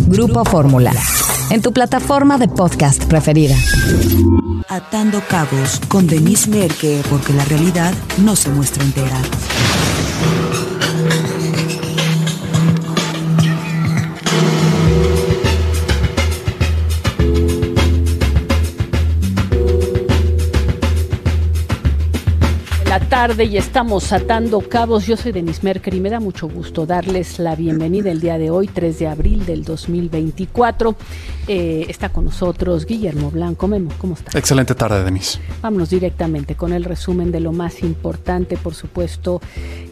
Grupo Fórmula, en tu plataforma de podcast preferida. Atando cabos con Denise Merker, porque la realidad no se muestra entera. Tarde y estamos atando cabos. Yo soy Denise Merker y me da mucho gusto darles la bienvenida el día de hoy, 3 de abril del 2024. Está con nosotros Guillermo Blanco. Memo, ¿cómo estás? Excelente tarde, Denise. Vámonos directamente con el resumen de lo más importante, por supuesto,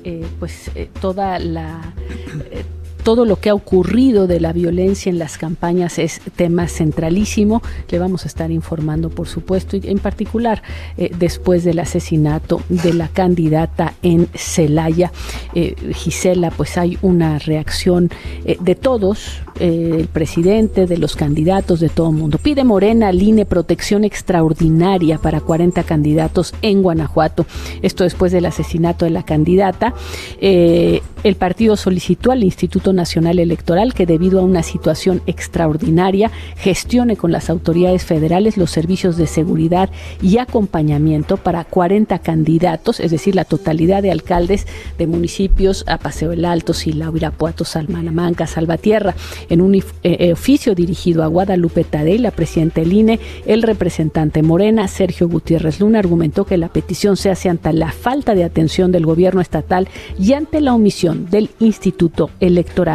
todo lo que ha ocurrido de la violencia en las campañas es tema centralísimo. Le vamos a estar informando, por supuesto, y en particular después del asesinato de la candidata en Celaya. Gisela, pues hay una reacción de todos, el presidente, de los candidatos, de todo el mundo. Pide Morena al INE protección extraordinaria para 40 candidatos en Guanajuato. Esto después del asesinato de la candidata. El partido solicitó al Instituto Nacional Electoral que, debido a una situación extraordinaria, gestione con las autoridades federales los servicios de seguridad y acompañamiento para 40 candidatos, es decir, la totalidad de alcaldes de municipios a Paseo del Alto, Silao, Irapuato, Salamanca, Salvatierra. En un oficio dirigido a Guadalupe Tadei, la presidenta del INE, el representante Morena, Sergio Gutiérrez Luna, argumentó que la petición se hace ante la falta de atención del gobierno estatal y ante la omisión del Instituto Electoral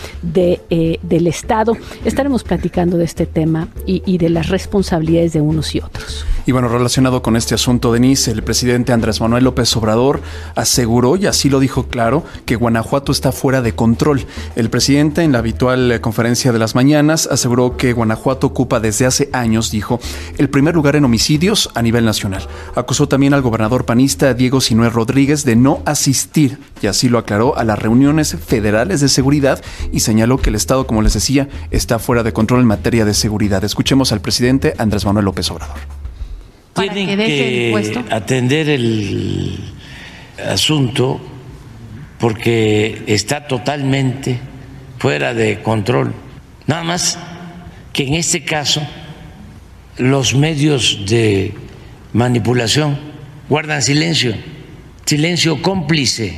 del Estado. Estaremos platicando de este tema y de las responsabilidades de unos y otros. Y bueno, relacionado con este asunto, Denise, el presidente Andrés Manuel López Obrador aseguró, y así lo dijo claro, que Guanajuato está fuera de control. El presidente, en la habitual conferencia de las mañanas, aseguró que Guanajuato ocupa desde hace años, dijo, el primer lugar en homicidios a nivel nacional. Acusó también al gobernador panista Diego Sinue Rodríguez de no asistir, y así lo aclaró, a las reuniones federales de seguridad, y señaló que el Estado, como les decía, está fuera de control en materia de seguridad. Escuchemos al presidente Andrés Manuel López Obrador. Tienen que atender el asunto porque está totalmente fuera de control. Nada más que en este caso los medios de manipulación guardan silencio cómplice.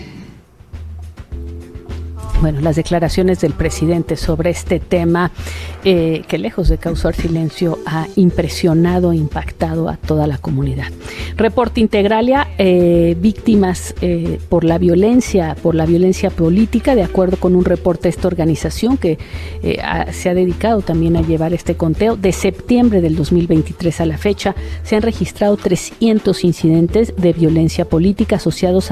Bueno, las declaraciones del presidente sobre este tema, que lejos de causar silencio, ha impresionado e impactado a toda la comunidad. Reporte Integralia, víctimas por la violencia política, de acuerdo con un reporte de esta organización que se ha dedicado también a llevar este conteo. De septiembre del 2023 a la fecha, se han registrado 300 incidentes de violencia política asociados a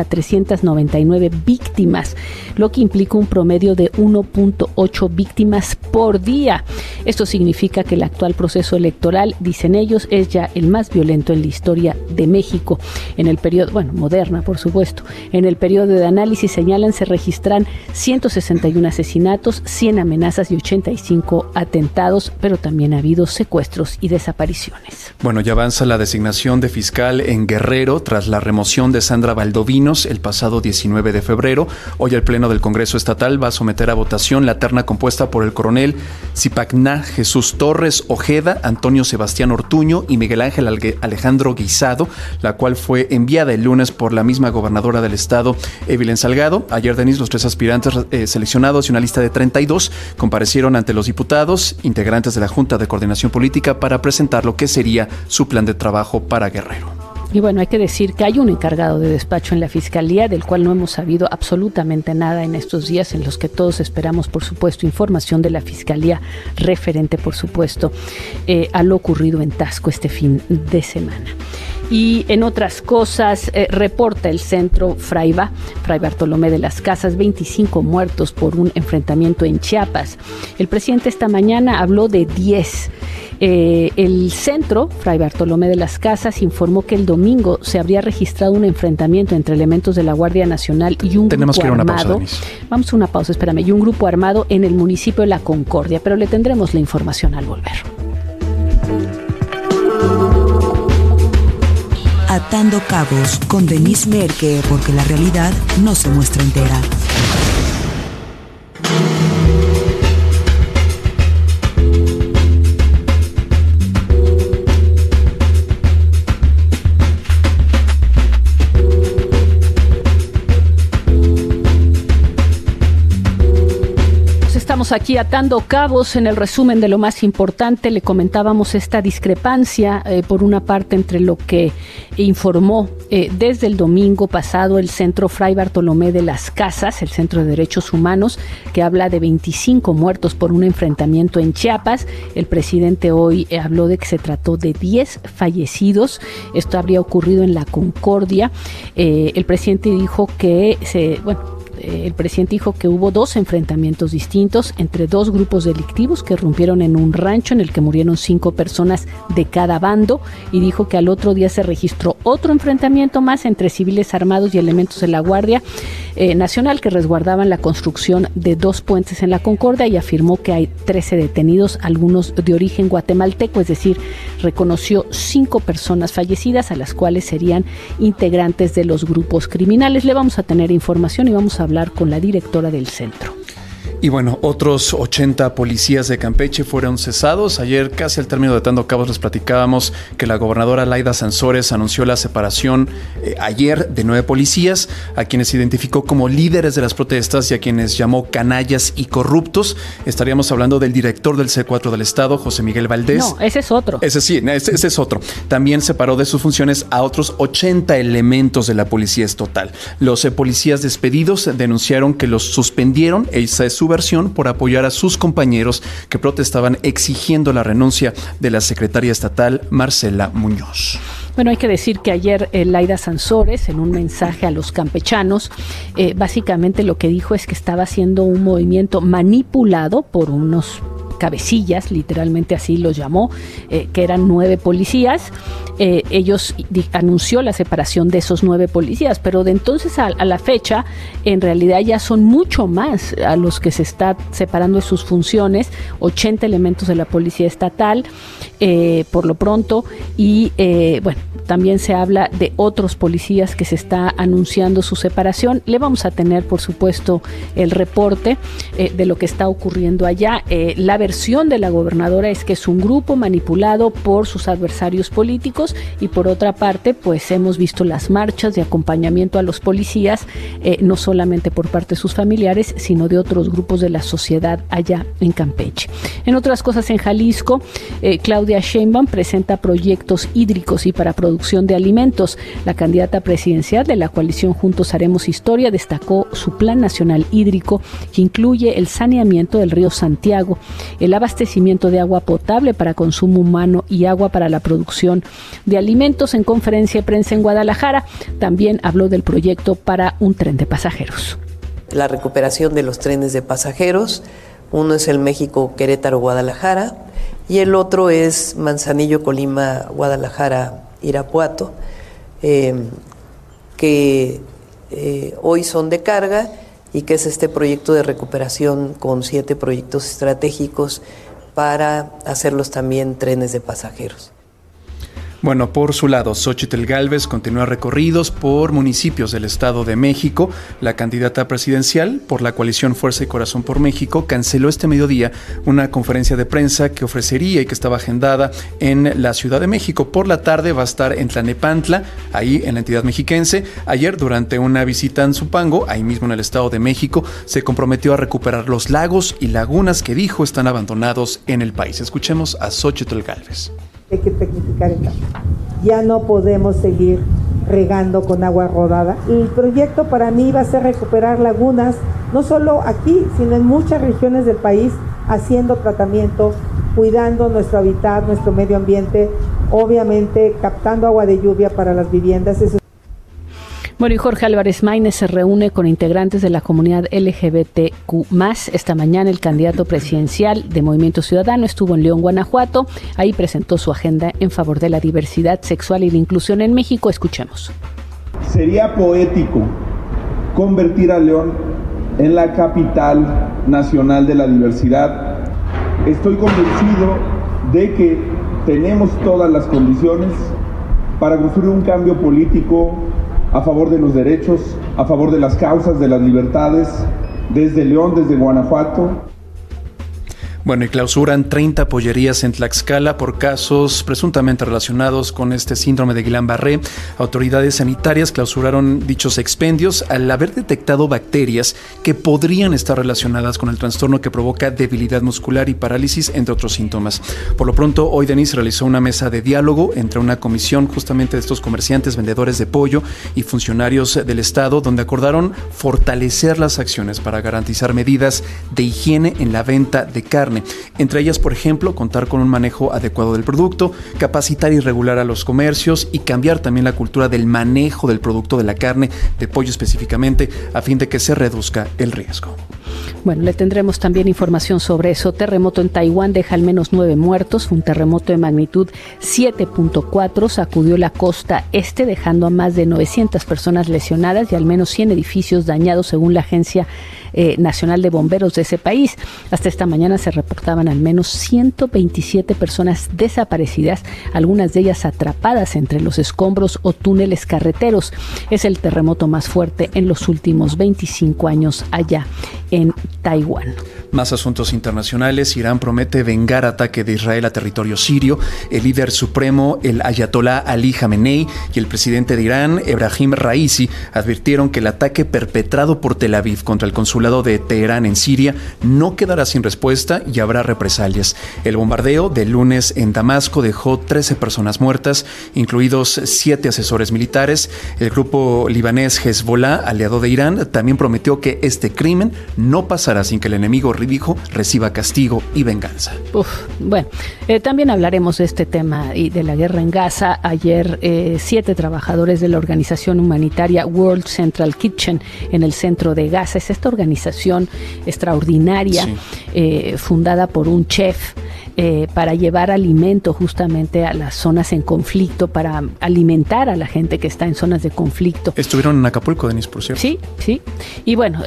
399 víctimas, lo que implica un promedio de 1.8 víctimas por día. Esto significa que el actual proceso electoral, dicen ellos, es ya el más violento en la historia de México. En el periodo, moderna, por supuesto. En el periodo de análisis, señalan, se registran 161 asesinatos, 100 amenazas y 85 atentados, pero también ha habido secuestros y desapariciones. Bueno, ya avanza la designación de fiscal en Guerrero tras la remoción de Sandra Valdovinos el pasado 19 de febrero. Hoy el Pleno del Congreso Estatal va a someter a votación la terna compuesta por el coronel Zipacná Jesús Torres Ojeda, Antonio Sebastián Ortuño y Miguel Ángel Alejandro Guisado, la cual fue enviada el lunes por la misma gobernadora del estado, Evelyn Salgado. Ayer, Denise, los 3 aspirantes seleccionados y una lista de 32 comparecieron ante los diputados, integrantes de la Junta de Coordinación Política, para presentar lo que sería su plan de trabajo para Guerrero. Y bueno, hay que decir que hay un encargado de despacho en la Fiscalía, del cual no hemos sabido absolutamente nada en estos días, en los que todos esperamos, por supuesto, información de la Fiscalía referente, por supuesto, a lo ocurrido en Taxco este fin de semana. Y en otras cosas, reporta el centro Fray Bartolomé de las Casas, 25 muertos por un enfrentamiento en Chiapas. El presidente esta mañana habló de 10. El centro Fray Bartolomé de las Casas informó que el domingo se habría registrado un enfrentamiento entre elementos de la Guardia Nacional y un grupo armado. Vamos a una pausa, espérame. Y un grupo armado en el municipio de La Concordia, pero le tendremos la información al volver. Atando cabos con Denise Merker, porque la realidad no se muestra entera. Estamos aquí atando cabos. En el resumen de lo más importante le comentábamos esta discrepancia, por una parte, entre lo que informó desde el domingo pasado el Centro Fray Bartolomé de las Casas, el Centro de Derechos Humanos, que habla de 25 muertos por un enfrentamiento en Chiapas. El presidente hoy habló de que se trató de 10 fallecidos. Esto habría ocurrido en La Concordia. El presidente dijo que hubo 2 enfrentamientos distintos entre 2 grupos delictivos que irrumpieron en un rancho en el que murieron 5 personas de cada bando, y dijo que al otro día se registró otro enfrentamiento más entre civiles armados y elementos de la Guardia Nacional que resguardaban la construcción de 2 puentes en La Concordia, y afirmó que hay 13 detenidos, algunos de origen guatemalteco, es decir, reconoció 5 personas fallecidas, a las cuales serían integrantes de los grupos criminales. Le vamos a tener información y vamos a hablar con la directora del centro. Y bueno, otros 80 policías de Campeche fueron cesados. Ayer, casi al término de Atando Cabos, les platicábamos que la gobernadora Laida Sansores anunció la separación ayer de 9 policías, a quienes identificó como líderes de las protestas y a quienes llamó canallas y corruptos. Estaríamos hablando del director del C4 del Estado, José Miguel Valdés. No, ese es otro. Ese es otro. También separó de sus funciones a otros 80 elementos de la policía estatal. Los policías despedidos denunciaron que los suspendieron, esa es su versión, por apoyar a sus compañeros que protestaban exigiendo la renuncia de la secretaria estatal Marcela Muñoz. Bueno, hay que decir que ayer Laida Sansores, en un mensaje a los campechanos, básicamente lo que dijo es que estaba haciendo un movimiento manipulado por unos cabecillas, literalmente así los llamó, que eran 9 policías. Ellos anunció la separación de esos 9 policías, pero de entonces a la fecha, en realidad ya son mucho más a los que se está separando de sus funciones, 80 elementos de la policía estatal, por lo pronto, y también se habla de otros policías que se está anunciando su separación. Le vamos a tener, por supuesto, el reporte de lo que está ocurriendo allá. La versión de la gobernadora es que es un grupo manipulado por sus adversarios políticos, y por otra parte, pues hemos visto las marchas de acompañamiento a los policías, no solamente por parte de sus familiares, sino de otros grupos de la sociedad allá en Campeche. En otras cosas, en Jalisco, Claudia Sheinbaum presenta proyectos hídricos y para producción de alimentos. La candidata presidencial de la coalición Juntos Haremos Historia destacó su Plan Nacional Hídrico, que incluye el saneamiento del río Santiago, el abastecimiento de agua potable para consumo humano y agua para la producción de alimentos. En conferencia de prensa en Guadalajara, también habló del proyecto para un tren de pasajeros. La recuperación de los trenes de pasajeros, uno es el México-Querétaro-Guadalajara y el otro es Manzanillo-Colima-Guadalajara-Irapuato, que hoy son de carga, y que es este proyecto de recuperación con 7 proyectos estratégicos para hacerlos también trenes de pasajeros. Bueno, por su lado, Xóchitl Gálvez continúa recorridos por municipios del Estado de México. La candidata presidencial por la coalición Fuerza y Corazón por México canceló este mediodía una conferencia de prensa que ofrecería y que estaba agendada en la Ciudad de México. Por la tarde va a estar en Tlalnepantla, ahí en la entidad mexiquense. Ayer, durante una visita en Zumpango, ahí mismo en el Estado de México, se comprometió a recuperar los lagos y lagunas que dijo están abandonados en el país. Escuchemos a Xóchitl Gálvez. Hay que tecnificar el campo. Ya no podemos seguir regando con agua rodada. El proyecto para mí va a ser recuperar lagunas, no solo aquí, sino en muchas regiones del país, haciendo tratamiento, cuidando nuestro hábitat, nuestro medio ambiente, obviamente captando agua de lluvia para las viviendas. Eso. Bueno, y Jorge Álvarez Maínez se reúne con integrantes de la comunidad LGBTQ+. Esta mañana el candidato presidencial de Movimiento Ciudadano estuvo en León, Guanajuato. Ahí presentó su agenda en favor de la diversidad sexual y la inclusión en México. Escuchemos. Sería poético convertir a León en la capital nacional de la diversidad. Estoy convencido de que tenemos todas las condiciones para construir un cambio político a favor de los derechos, a favor de las causas, de las libertades, desde León, desde Guanajuato. Bueno, y clausuran 30 pollerías en Tlaxcala por casos presuntamente relacionados con este síndrome de Guillain-Barré. Autoridades sanitarias clausuraron dichos expendios al haber detectado bacterias que podrían estar relacionadas con el trastorno que provoca debilidad muscular y parálisis, entre otros síntomas. Por lo pronto, hoy Denise realizó una mesa de diálogo entre una comisión justamente de estos comerciantes, vendedores de pollo y funcionarios del Estado, donde acordaron fortalecer las acciones para garantizar medidas de higiene en la venta de carne. Entre ellas, por ejemplo, contar con un manejo adecuado del producto, capacitar y regular a los comercios y cambiar también la cultura del manejo del producto de la carne, de pollo específicamente, a fin de que se reduzca el riesgo. Bueno, le tendremos también información sobre eso. Terremoto en Taiwán deja al menos 9 muertos. Fue un terremoto de magnitud 7.4. Sacudió la costa este, dejando a más de 900 personas lesionadas y al menos 100 edificios dañados, según la Agencia Nacional de Bomberos de ese país. Hasta esta mañana se reportaban al menos 127 personas desaparecidas, algunas de ellas atrapadas entre los escombros o túneles carreteros. Es el terremoto más fuerte en los últimos 25 años allá en Taiwán. Más asuntos internacionales. Irán promete vengar ataque de Israel a territorio sirio. El líder supremo, el ayatolá Ali Jamenei, y el presidente de Irán, Ebrahim Raisi, advirtieron que el ataque perpetrado por Tel Aviv contra el consulado de Teherán en Siria no quedará sin respuesta y habrá represalias. El bombardeo del lunes en Damasco dejó 13 personas muertas, incluidos 7 asesores militares. El grupo libanés Hezbollah, aliado de Irán, también prometió que este crimen no pasará sin que el enemigo reciba castigo y venganza. Bueno, también hablaremos de este tema y de la guerra en Gaza. Ayer 7 trabajadores de la organización humanitaria World Central Kitchen en el centro de Gaza. Es esta organización extraordinaria, fundada por un chef, para llevar alimento justamente a las zonas en conflicto, para alimentar a la gente que está en zonas de conflicto. Estuvieron en Acapulco, Denise, por cierto. Sí. Y bueno,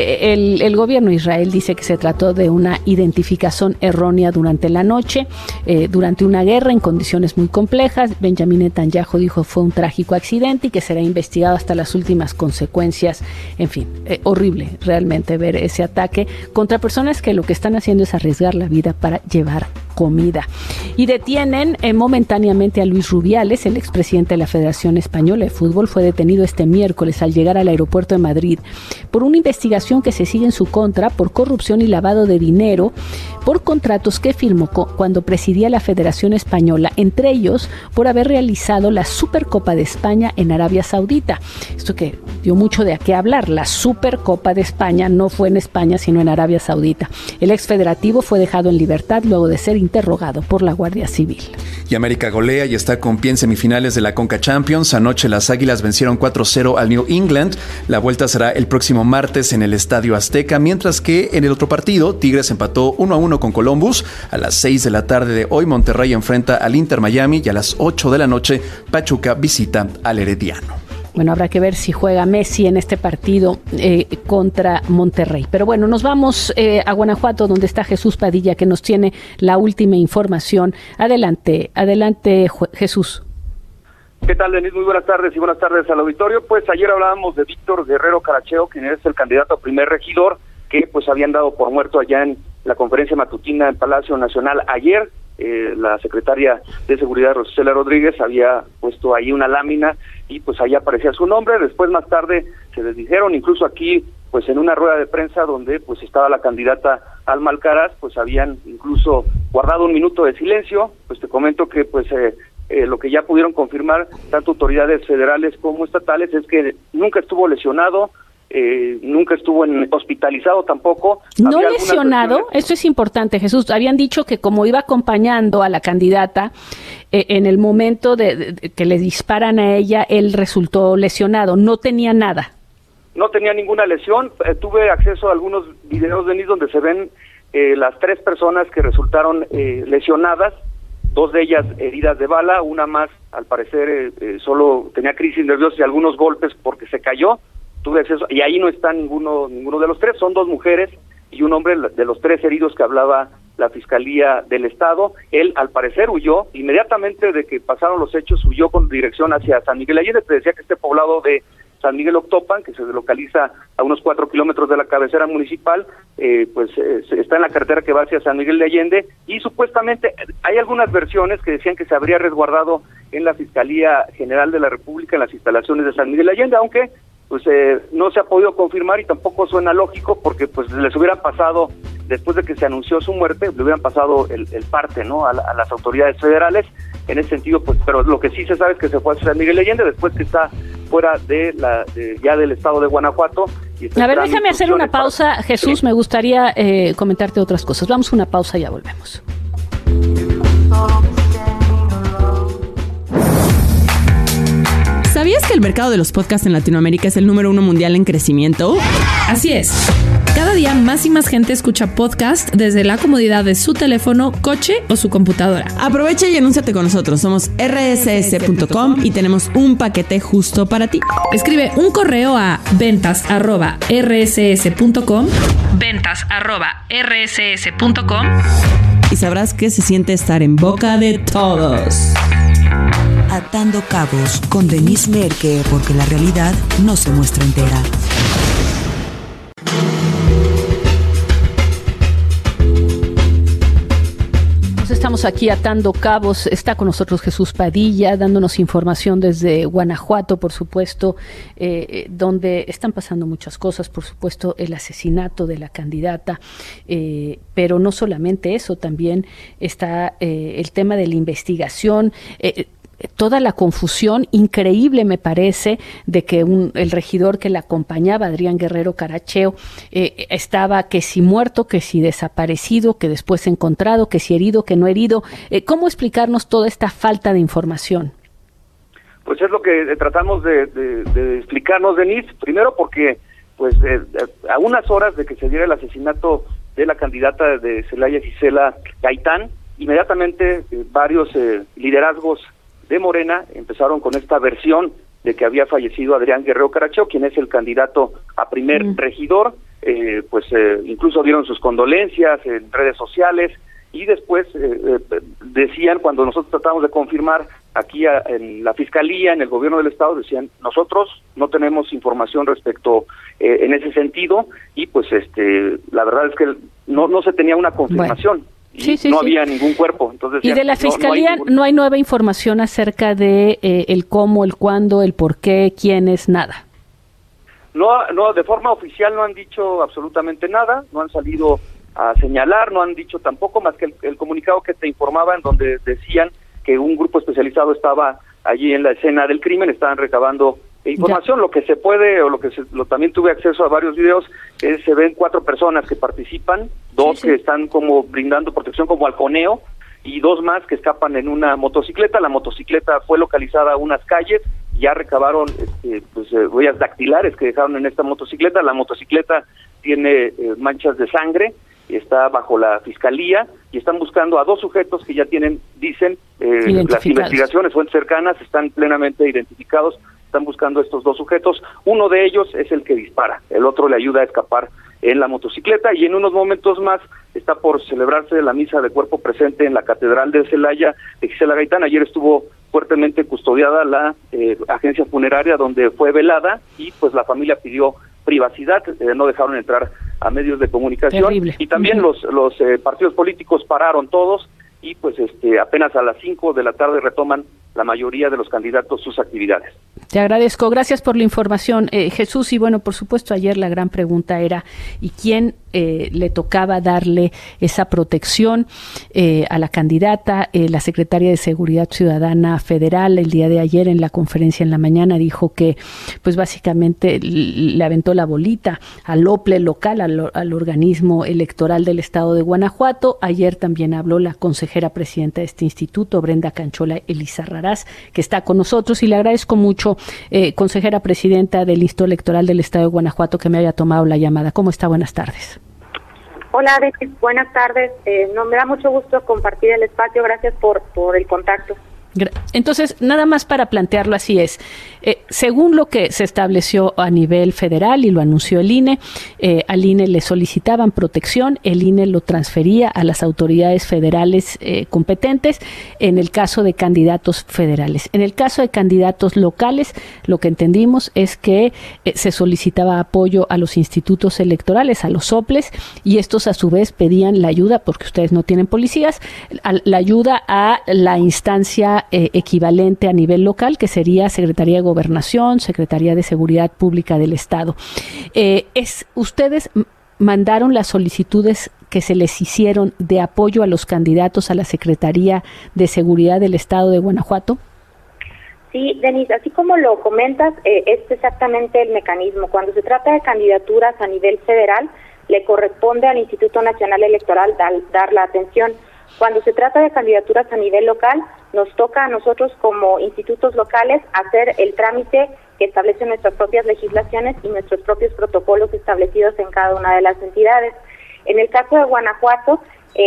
el gobierno de Israel dice que se trató de una identificación errónea durante la noche, durante una guerra en condiciones muy complejas. Benjamin Netanyahu dijo fue un trágico accidente y que será investigado hasta las últimas consecuencias. En fin, horrible realmente ver ese ataque contra personas que lo que están haciendo es arriesgar la vida para llevar comida. Y detienen momentáneamente a Luis Rubiales, el expresidente de la Federación Española de Fútbol. Fue detenido este miércoles al llegar al aeropuerto de Madrid por una investigación que se sigue en su contra por corrupción y lavado de dinero por contratos que firmó cuando presidía la Federación Española, entre ellos por haber realizado la Supercopa de España en Arabia Saudita. Esto que dio mucho de a qué hablar. La Supercopa de España no fue en España, sino en Arabia Saudita. El ex federativo fue dejado en libertad luego de ser interrogado por la Guardia Civil. Y América golea y está con pie en semifinales de la Conca Champions. Anoche las Águilas vencieron 4-0 al New England. La vuelta será el próximo martes en el Estadio Azteca, mientras que en el otro partido, Tigres empató 1-1 con Columbus. A las 6 de la tarde de hoy, Monterrey enfrenta al Inter Miami y a las 8 de la noche, Pachuca visita al Herediano. Bueno, habrá que ver si juega Messi en este partido contra Monterrey. Pero bueno, nos vamos a Guanajuato, donde está Jesús Padilla, que nos tiene la última información. Adelante, Jesús. ¿Qué tal, Denise? Muy buenas tardes y buenas tardes al auditorio. Pues ayer hablábamos de Víctor Guerrero Caracheo, quien es el candidato a primer regidor, que pues habían dado por muerto allá en la conferencia matutina en Palacio Nacional ayer. La secretaria de Seguridad, Rosicela Rodríguez, había puesto ahí una lámina y pues ahí aparecía su nombre. Después, más tarde, se desdijeron, incluso aquí, pues en una rueda de prensa donde pues estaba la candidata Alma Alcaraz, pues habían incluso guardado un minuto de silencio. Pues te comento que pues lo que ya pudieron confirmar tanto autoridades federales como estatales es que nunca estuvo lesionado, nunca estuvo hospitalizado tampoco. No lesionado, esto es importante, Jesús. Habían dicho que como iba acompañando a la candidata, en el momento de que le disparan a ella, él resultó lesionado, no tenía nada. No tenía ninguna lesión. Tuve acceso a algunos videos, Denise, donde se ven las 3 personas que resultaron lesionadas, 2 de ellas heridas de bala, una más, al parecer, solo tenía crisis nerviosa y algunos golpes porque se cayó. Tuve acceso, y ahí no está ninguno de los 3, son 2 mujeres y un hombre de los 3 heridos que hablaba la Fiscalía del Estado. Él, al parecer, huyó, inmediatamente de que pasaron los hechos, huyó con dirección hacia San Miguel Allende. Te decía que este poblado de San Miguel Octopan, que se localiza a unos 4 kilómetros de la cabecera municipal, está en la carretera que va hacia San Miguel de Allende, y supuestamente hay algunas versiones que decían que se habría resguardado en la Fiscalía General de la República, en las instalaciones de San Miguel de Allende, aunque no se ha podido confirmar y tampoco suena lógico, porque pues les hubieran pasado, después de que se anunció su muerte, le hubieran pasado el parte, ¿no?, a las autoridades federales. En ese sentido, pues, pero lo que sí se sabe es que se fue a San Miguel de Allende después que está fuera ya del estado de Guanajuato. A ver, déjame hacer una pausa, Jesús, sí. Me gustaría comentarte otras cosas. Vamos a una pausa y ya volvemos. ¿Sabías que el mercado de los podcasts en Latinoamérica es el número 1 mundial en crecimiento? Así es. Cada día más y más gente escucha podcast desde la comodidad de su teléfono, coche o su computadora. Aprovecha y anúnciate con nosotros. Somos rss.com y tenemos un paquete justo para ti. Escribe un correo a ventas@rss.com y sabrás qué se siente estar en boca de todos. Atando cabos con Denise Merker, porque la realidad no se muestra entera. Estamos aquí atando cabos. Está con nosotros Jesús Padilla, dándonos información desde Guanajuato, por supuesto, donde están pasando muchas cosas, por supuesto, el asesinato de la candidata, pero no solamente eso, también está el tema de la investigación, toda la confusión increíble, me parece, de que el regidor que la acompañaba, Adrián Guerrero Caracheo, estaba que si muerto, que si desaparecido, que después encontrado, que si herido, que no herido. ¿Cómo explicarnos toda esta falta de información? Pues es lo que tratamos de explicarnos, Denise. Primero porque, pues, a unas horas de que se diera el asesinato de la candidata de Celaya, Gisela Gaitán, inmediatamente varios liderazgos de Morena empezaron con esta versión de que había fallecido Adrián Guerrero Caracheo, quien es el candidato a primer regidor. Incluso dieron sus condolencias en redes sociales, y después decían, cuando nosotros tratamos de confirmar aquí en la Fiscalía, en el gobierno del estado, decían, nosotros no tenemos información respecto en ese sentido, y pues la verdad es que no se tenía una confirmación. Bueno. No había ningún cuerpo. Entonces, y de la Fiscalía no hay nueva información acerca de el cómo, el cuándo, el por qué, quiénes, nada. No, de forma oficial no han dicho absolutamente nada, no han salido a señalar, no han dicho tampoco más que el comunicado que te informaba, en donde decían que un grupo especializado estaba allí en la escena del crimen, estaban recabando información. Ya. Lo que se puede, o también tuve acceso a varios videos, se ven 4 personas que participan, 2 que están como brindando protección como halconeo, y 2 más que escapan en una motocicleta. La motocicleta fue localizada a unas calles, ya recabaron huellas dactilares que dejaron en esta motocicleta. La motocicleta tiene manchas de sangre, está bajo la Fiscalía, y están buscando a 2 sujetos que ya tienen, dicen, las investigaciones, fuentes cercanas, están plenamente identificados. Están buscando a estos 2 sujetos. Uno de ellos es el que dispara, el otro le ayuda a escapar en la motocicleta, y en unos momentos más está por celebrarse la misa de cuerpo presente en la Catedral de Celaya de Gisela Gaitán. Ayer estuvo fuertemente custodiada la agencia funeraria donde fue velada, y pues la familia pidió privacidad, no dejaron entrar a medios de comunicación. Terrible. Y también los partidos políticos pararon todos, y pues apenas a las 5 de la tarde retoman la mayoría de los candidatos sus actividades. Te agradezco, gracias por la información, Jesús. Y bueno, por supuesto, ayer la gran pregunta era, ¿y quién le tocaba darle esa protección a la candidata? La secretaria de Seguridad Ciudadana Federal, el día de ayer en la conferencia en la mañana, dijo que pues básicamente le aventó la bolita al OPLE local, al organismo electoral del estado de Guanajuato. Ayer también habló la consejera presidenta de este instituto, Brenda Canchola Elizarrarás, que está con nosotros, y le agradezco mucho, consejera presidenta del Instituto Electoral del estado de Guanajuato, que me haya tomado la llamada. ¿Cómo está? Buenas tardes. Hola, buenas tardes. Me da mucho gusto compartir el espacio. Gracias por el contacto. Entonces, nada más para plantearlo así es, según lo que se estableció a nivel federal y lo anunció el INE, al INE le solicitaban protección, el INE lo transfería a las autoridades federales competentes en el caso de candidatos federales. En el caso de candidatos locales, lo que entendimos es que se solicitaba apoyo a los institutos electorales, a los soples, y estos a su vez pedían la ayuda, porque ustedes no tienen policías, la ayuda a la instancia equivalente a nivel local, que sería Secretaría de Gobernación, Secretaría de Seguridad Pública del Estado. Ustedes mandaron las solicitudes que se les hicieron de apoyo a los candidatos a la Secretaría de Seguridad del Estado de Guanajuato. Sí, Denise, así como lo comentas, es exactamente el mecanismo. Cuando se trata de candidaturas a nivel federal, le corresponde al Instituto Nacional Electoral dar la atención. Cuando se trata de candidaturas a nivel local, nos toca a nosotros como institutos locales hacer el trámite que establecen nuestras propias legislaciones y nuestros propios protocolos establecidos en cada una de las entidades. En el caso de Guanajuato,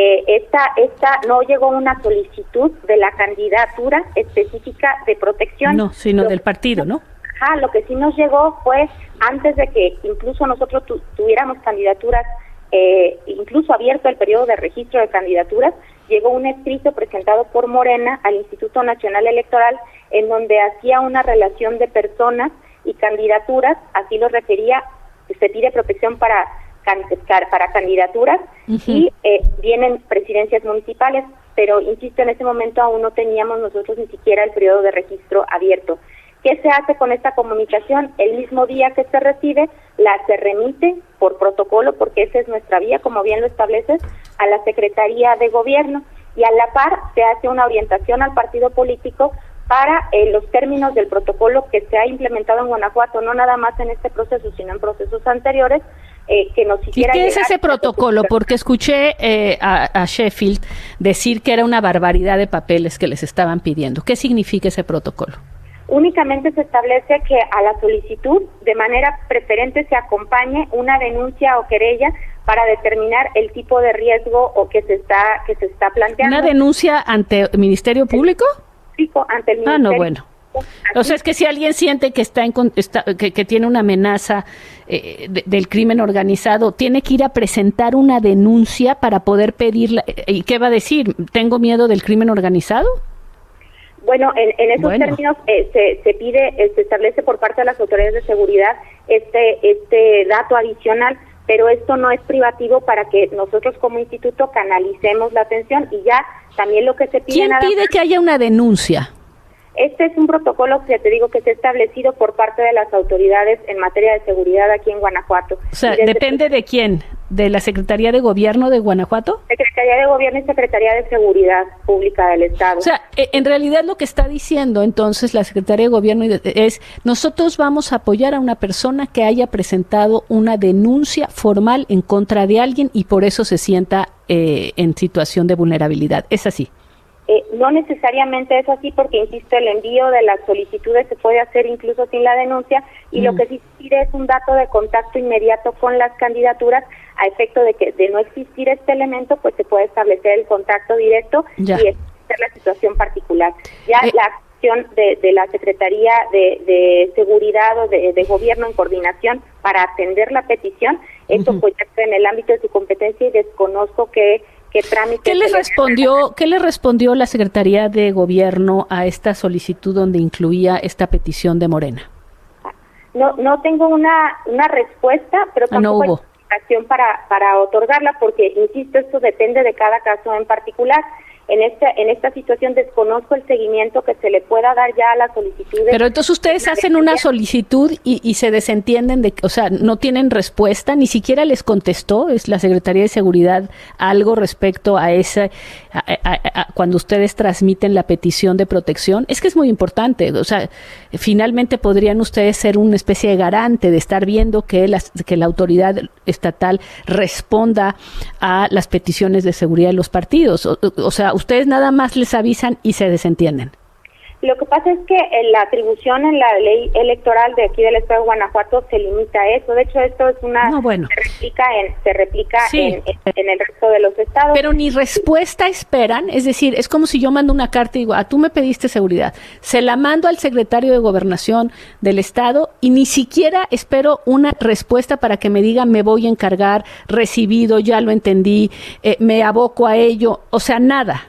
esta no llegó una solicitud de la candidatura específica de protección. No, sino del partido, ¿no? Lo que sí nos llegó fue, antes de que incluso nosotros tuviéramos candidaturas, incluso abierto el periodo de registro de candidaturas, llegó un escrito presentado por Morena al Instituto Nacional Electoral en donde hacía una relación de personas y candidaturas, así lo refería, se pide protección para candidaturas y vienen presidencias municipales, pero insisto, en ese momento aún no teníamos nosotros ni siquiera el periodo de registro abierto. ¿Qué se hace con esta comunicación? El mismo día que se recibe, se remite por protocolo, porque esa es nuestra vía, como bien lo estableces, a la Secretaría de Gobierno, y a la par se hace una orientación al partido político para los términos del protocolo que se ha implementado en Guanajuato, no nada más en este proceso, sino en procesos anteriores, que nos hiciera. ¿Y qué es ese protocolo? Porque escuché a Sheffield decir que era una barbaridad de papeles que les estaban pidiendo. ¿Qué significa ese protocolo? Únicamente se establece que a la solicitud de manera preferente se acompañe una denuncia o querella para determinar el tipo de riesgo o que se está planteando. ¿Una denuncia ante el Ministerio Público? Sí, ante el Ministerio. No, bueno. O sea, es que si alguien siente que que tiene una amenaza del crimen organizado, tiene que ir a presentar una denuncia para poder pedirla. ¿Y qué va a decir? ¿Tengo miedo del crimen organizado? Bueno, en esos términos se pide, se establece por parte de las autoridades de seguridad este dato adicional, pero esto no es privativo para que nosotros como instituto canalicemos la atención y ya también lo que se pide. ¿Quién pide que haya una denuncia? Este es un protocolo que te digo que se ha establecido por parte de las autoridades en materia de seguridad aquí en Guanajuato. O sea, ¿depende de quién? ¿De la Secretaría de Gobierno de Guanajuato? Secretaría de Gobierno y Secretaría de Seguridad Pública del Estado. O sea, en realidad lo que está diciendo entonces la Secretaría de Gobierno es, nosotros vamos a apoyar a una persona que haya presentado una denuncia formal en contra de alguien y por eso se sienta en situación de vulnerabilidad. ¿Es así? No necesariamente es así porque, insisto, el envío de las solicitudes se puede hacer incluso sin la denuncia y lo que sí pide es un dato de contacto inmediato con las candidaturas a efecto de que de no existir este elemento pues se puede establecer el contacto directo y establecer la situación particular. Ya la acción de la Secretaría de Seguridad o de Gobierno en coordinación para atender la petición, esto pues ya está en el ámbito de su competencia y desconozco ¿Qué le respondió la Secretaría de Gobierno a esta solicitud donde incluía esta petición de Morena? No tengo una respuesta, pero tampoco hay explicación para otorgarla porque, insisto, esto depende de cada caso en particular. En esta situación desconozco el seguimiento que se le pueda dar ya a las solicitudes. Pero entonces ustedes hacen una solicitud y se desentienden o sea, no tienen respuesta, ni siquiera les contestó es la Secretaría de Seguridad algo respecto a cuando ustedes transmiten la petición de protección. Es que es muy importante, o sea, finalmente podrían ustedes ser una especie de garante de estar viendo que la autoridad estatal responda a las peticiones de seguridad de los partidos. O sea, ustedes nada más les avisan y se desentienden. Lo que pasa es que la atribución en la ley electoral de aquí del estado de Guanajuato se limita a eso. De hecho, esto es se replica en el resto de los estados. Pero ni respuesta esperan, es decir, es como si yo mando una carta y digo, tú me pediste seguridad, se la mando al secretario de Gobernación del estado y ni siquiera espero una respuesta para que me diga, me voy a encargar, recibido, ya lo entendí, me aboco a ello, o sea, nada.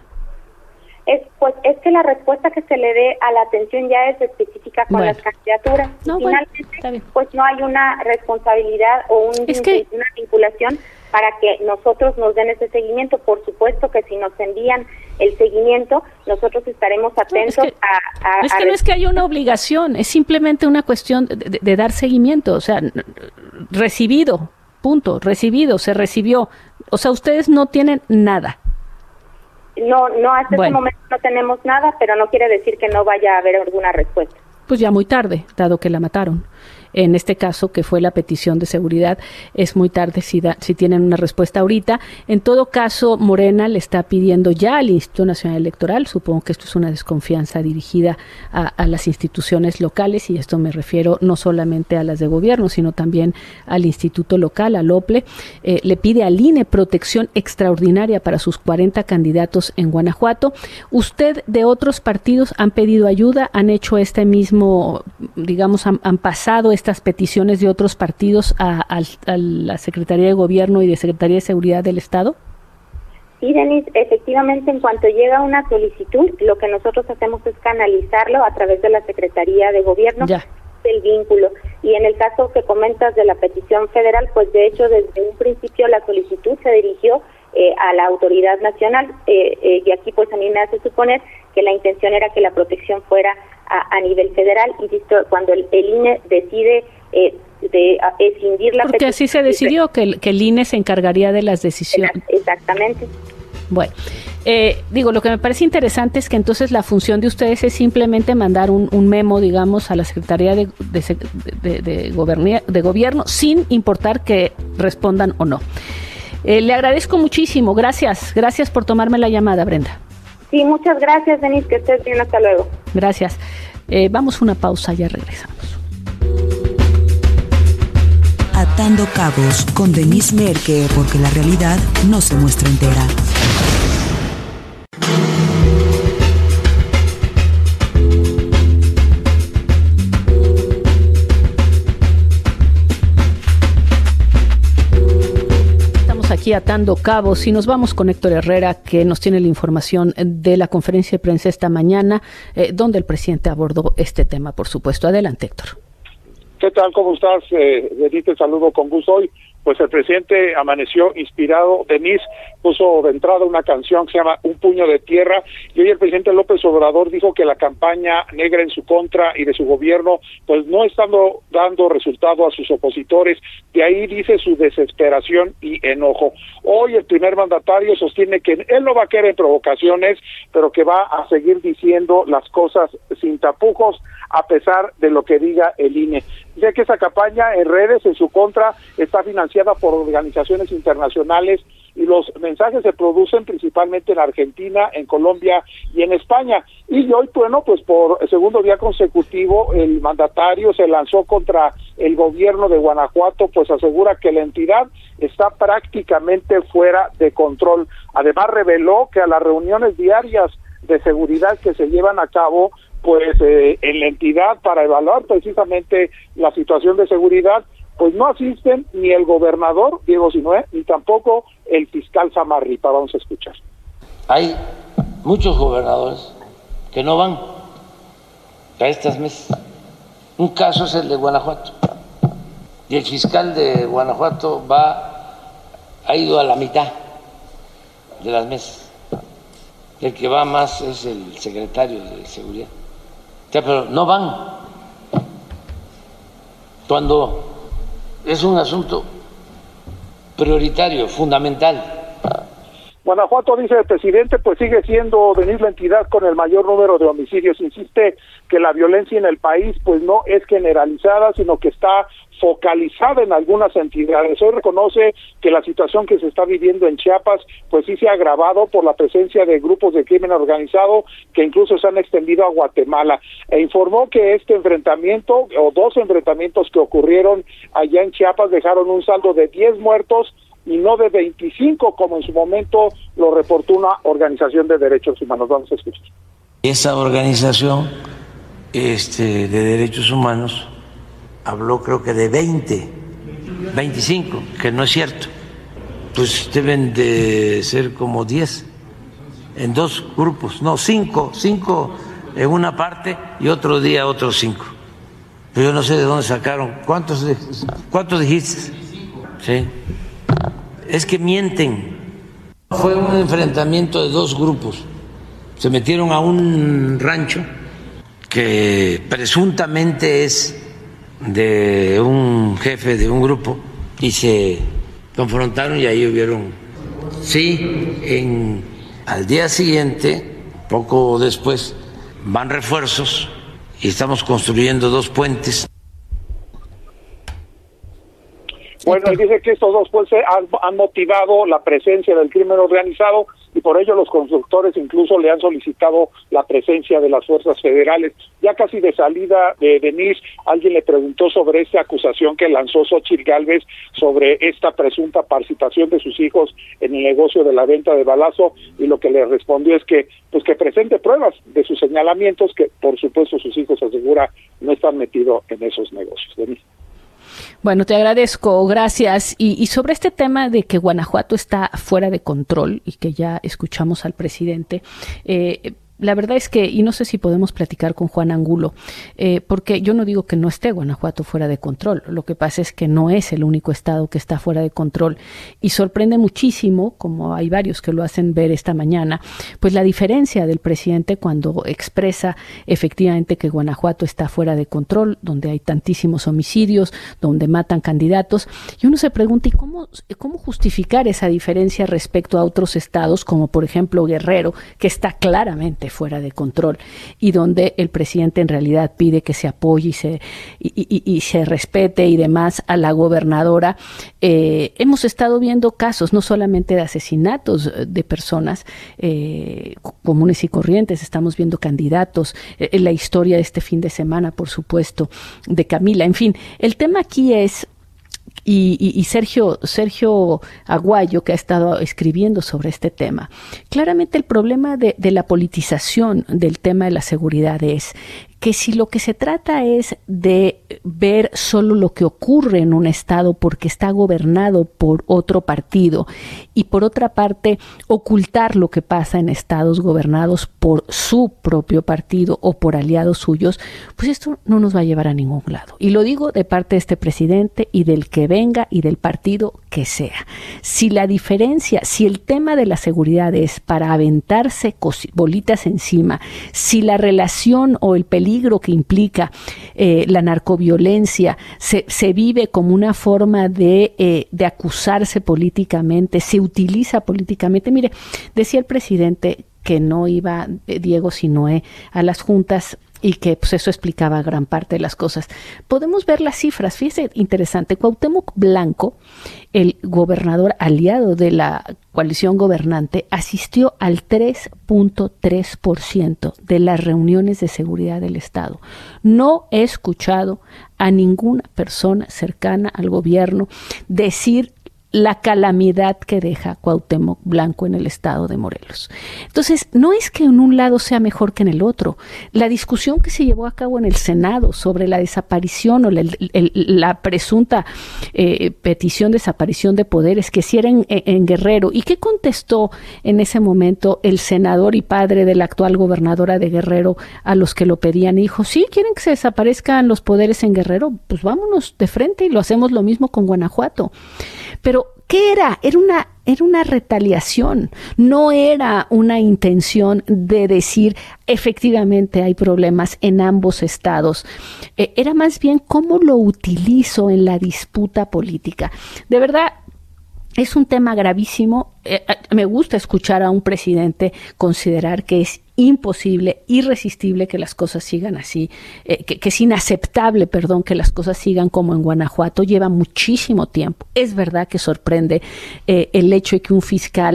Es que la respuesta que se le dé a la atención ya es específica con las candidaturas. Finalmente, pues no hay una responsabilidad o una vinculación para que nosotros nos den ese seguimiento. Por supuesto que si nos envían el seguimiento, nosotros estaremos atentos no es que haya una obligación, es simplemente una cuestión de dar seguimiento, o sea, recibido, punto, recibido, se recibió. O sea, ustedes no tienen nada. No, hasta este momento no tenemos nada, pero no quiere decir que no vaya a haber alguna respuesta. Pues ya muy tarde, dado que la mataron. En este caso, que fue la petición de seguridad, es muy tarde si tienen una respuesta ahorita. En todo caso, Morena le está pidiendo ya al Instituto Nacional Electoral, supongo que esto es una desconfianza dirigida a las instituciones locales, y esto me refiero no solamente a las de gobierno, sino también al instituto local, al OPLE, le pide al INE protección extraordinaria para sus 40 candidatos en Guanajuato. ¿Usted de otros partidos han pedido ayuda? ¿Han hecho este mismo, digamos, han pasado estas peticiones de otros partidos a la Secretaría de Gobierno y de Secretaría de Seguridad del Estado? Sí, Denise, efectivamente, en cuanto llega una solicitud, lo que nosotros hacemos es canalizarlo a través de la Secretaría de Gobierno, del vínculo. Y en el caso que comentas de la petición federal, pues de hecho desde un principio la solicitud se dirigió a la autoridad nacional, y aquí pues a mí me hace suponer que la intención era que la protección fuera a nivel federal. Insisto, cuando el INE decide de escindir la petición. Porque así se decidió, que el INE se encargaría de las decisiones. Exactamente. Bueno, lo que me parece interesante es que entonces la función de ustedes es simplemente mandar un memo, digamos, a la Secretaría de Gobierno, sin importar que respondan o no. Le agradezco muchísimo, gracias por tomarme la llamada, Brenda. Sí, muchas gracias, Denise, que estés bien, hasta luego. Gracias. Vamos a una pausa, ya regresamos. Atando cabos con Denise Merker, porque la realidad no se muestra entera. Aquí atando cabos y nos vamos con Héctor Herrera, que nos tiene la información de la conferencia de prensa esta mañana, donde el presidente abordó este tema, por supuesto. Adelante, Héctor. ¿Qué tal? ¿Cómo estás? Denise, te saludo con gusto hoy. Pues el presidente amaneció inspirado. Denise puso de entrada una canción que se llama Un puño de tierra, y hoy el presidente López Obrador dijo que la campaña negra en su contra y de su gobierno pues no está dando resultado a sus opositores. De ahí dice su desesperación y enojo. Hoy el primer mandatario sostiene que él no va a caer en provocaciones, pero que va a seguir diciendo las cosas sin tapujos, a pesar de lo que diga el INE. Dice que esa campaña en redes en su contra está financiada por organizaciones internacionales, y los mensajes se producen principalmente en Argentina, en Colombia y en España. Y hoy, bueno, pues por el segundo día consecutivo el mandatario se lanzó contra el gobierno de Guanajuato, pues asegura que la entidad está prácticamente fuera de control. Además reveló que a las reuniones diarias de seguridad que se llevan a cabo pues en la entidad para evaluar precisamente la situación de seguridad, pues no asisten ni el gobernador Diego Sinue ni tampoco el fiscal Samarripa. Vamos a escuchar. Hay muchos gobernadores que no van a estas mesas. Un caso es el de Guanajuato, y el fiscal de Guanajuato ha ido a la mitad de las mesas. El que va más es el secretario de Seguridad. Pero no van cuando es un asunto prioritario, fundamental. Guanajuato, dice el presidente, pues sigue siendo, Denise, la entidad con el mayor número de homicidios. Insiste que la violencia en el país pues no es generalizada, sino que está focalizada en algunas entidades. Hoy reconoce que la situación que se está viviendo en Chiapas pues sí se ha agravado por la presencia de grupos de crimen organizado que incluso se han extendido a Guatemala, e informó que este enfrentamiento o 2 enfrentamientos que ocurrieron allá en Chiapas dejaron un saldo de 10 muertos y no de 25, como en su momento lo reportó una organización de derechos humanos. Vamos a escuchar. Esa organización de derechos humanos habló, creo que de 25, que no es cierto. Pues deben de ser como 10 en 2 grupos, no, 5 en una parte y otro día otros 5. Pero yo no sé de dónde sacaron. ¿Cuántos dijiste? Sí. Es que mienten. Fue un enfrentamiento de 2 grupos. Se metieron a un rancho que presuntamente es de un jefe de un grupo y se confrontaron y ahí hubieron. Sí, al día siguiente, poco después, van refuerzos y estamos construyendo 2 puentes. Bueno, y dice que estos 2 puentes han motivado la presencia del crimen organizado y por ello los constructores incluso le han solicitado la presencia de las fuerzas federales. Ya casi de salida de Denise, alguien le preguntó sobre esta acusación que lanzó Xóchitl Gálvez sobre esta presunta participación de sus hijos en el negocio de la venta de balazo, y lo que le respondió es que pues que presente pruebas de sus señalamientos, que por supuesto sus hijos asegura no están metidos en esos negocios. Denise. Bueno, te agradezco, gracias. Y sobre este tema de que Guanajuato está fuera de control y que ya escuchamos al presidente, la verdad es que, y no sé si podemos platicar con Juan Angulo, porque yo no digo que no esté Guanajuato fuera de control, lo que pasa es que no es el único estado que está fuera de control, y sorprende muchísimo, como hay varios que lo hacen ver esta mañana, pues la diferencia del presidente cuando expresa efectivamente que Guanajuato está fuera de control, donde hay tantísimos homicidios, donde matan candidatos, y uno se pregunta, ¿y cómo justificar esa diferencia respecto a otros estados, como por ejemplo Guerrero, que está claramente fuera de control y donde el presidente en realidad pide que se apoye y se respete y demás a la gobernadora? Hemos estado viendo casos no solamente de asesinatos de personas comunes y corrientes, estamos viendo candidatos, la historia de este fin de semana, por supuesto, de Camila. En fin, el tema aquí es, y Sergio Aguayo, que ha estado escribiendo sobre este tema, claramente el problema de la politización del tema de la seguridad es que si lo que se trata es de ver solo lo que ocurre en un estado porque está gobernado por otro partido, y por otra parte ocultar lo que pasa en estados gobernados por su propio partido o por aliados suyos, pues esto no nos va a llevar a ningún lado. Y lo digo de parte de este presidente y del que venga y del partido que sea. Si la diferencia, si el tema de la seguridad es para aventarse bolitas encima, si la relación o el peligro que implica la narcoviolencia se vive como una forma de acusarse políticamente, se utiliza políticamente. Mire, decía el presidente que no iba Diego Sinoé a las juntas y que pues eso explicaba gran parte de las cosas. Podemos ver las cifras, fíjese, interesante. Cuauhtémoc Blanco, el gobernador aliado de la coalición gobernante, asistió al 3.3% de las reuniones de seguridad del Estado. No he escuchado a ninguna persona cercana al gobierno decir la calamidad que deja Cuauhtémoc Blanco en el estado de Morelos. Entonces, no es que en un lado sea mejor que en el otro. La discusión que se llevó a cabo en el Senado sobre la desaparición o la presunta petición de desaparición de poderes que si era en Guerrero, ¿y qué contestó en ese momento el senador y padre de la actual gobernadora de Guerrero a los que lo pedían? Y dijo, sí, ¿quieren que se desaparezcan los poderes en Guerrero? Pues vámonos de frente y lo hacemos lo mismo con Guanajuato. Pero, ¿qué era? Era una retaliación, no era una intención de decir efectivamente hay problemas en ambos estados. Era más bien cómo lo utilizo en la disputa política. De verdad, Es un tema gravísimo. Me gusta escuchar a un presidente considerar que es imposible, irresistible que las cosas sigan así, que es inaceptable, que las cosas sigan como en Guanajuato. Lleva muchísimo tiempo. Es verdad que sorprende el hecho de que un fiscal,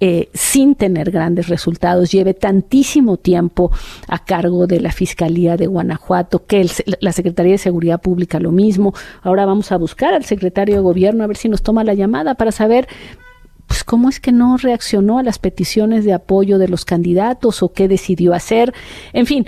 sin tener grandes resultados, lleve tantísimo tiempo a cargo de la Fiscalía de Guanajuato, que la Secretaría de Seguridad Pública lo mismo. Ahora vamos a buscar al secretario de Gobierno a ver si nos toma la llamada para saber pues cómo es que no reaccionó a las peticiones de apoyo de los candidatos o qué decidió hacer. En fin,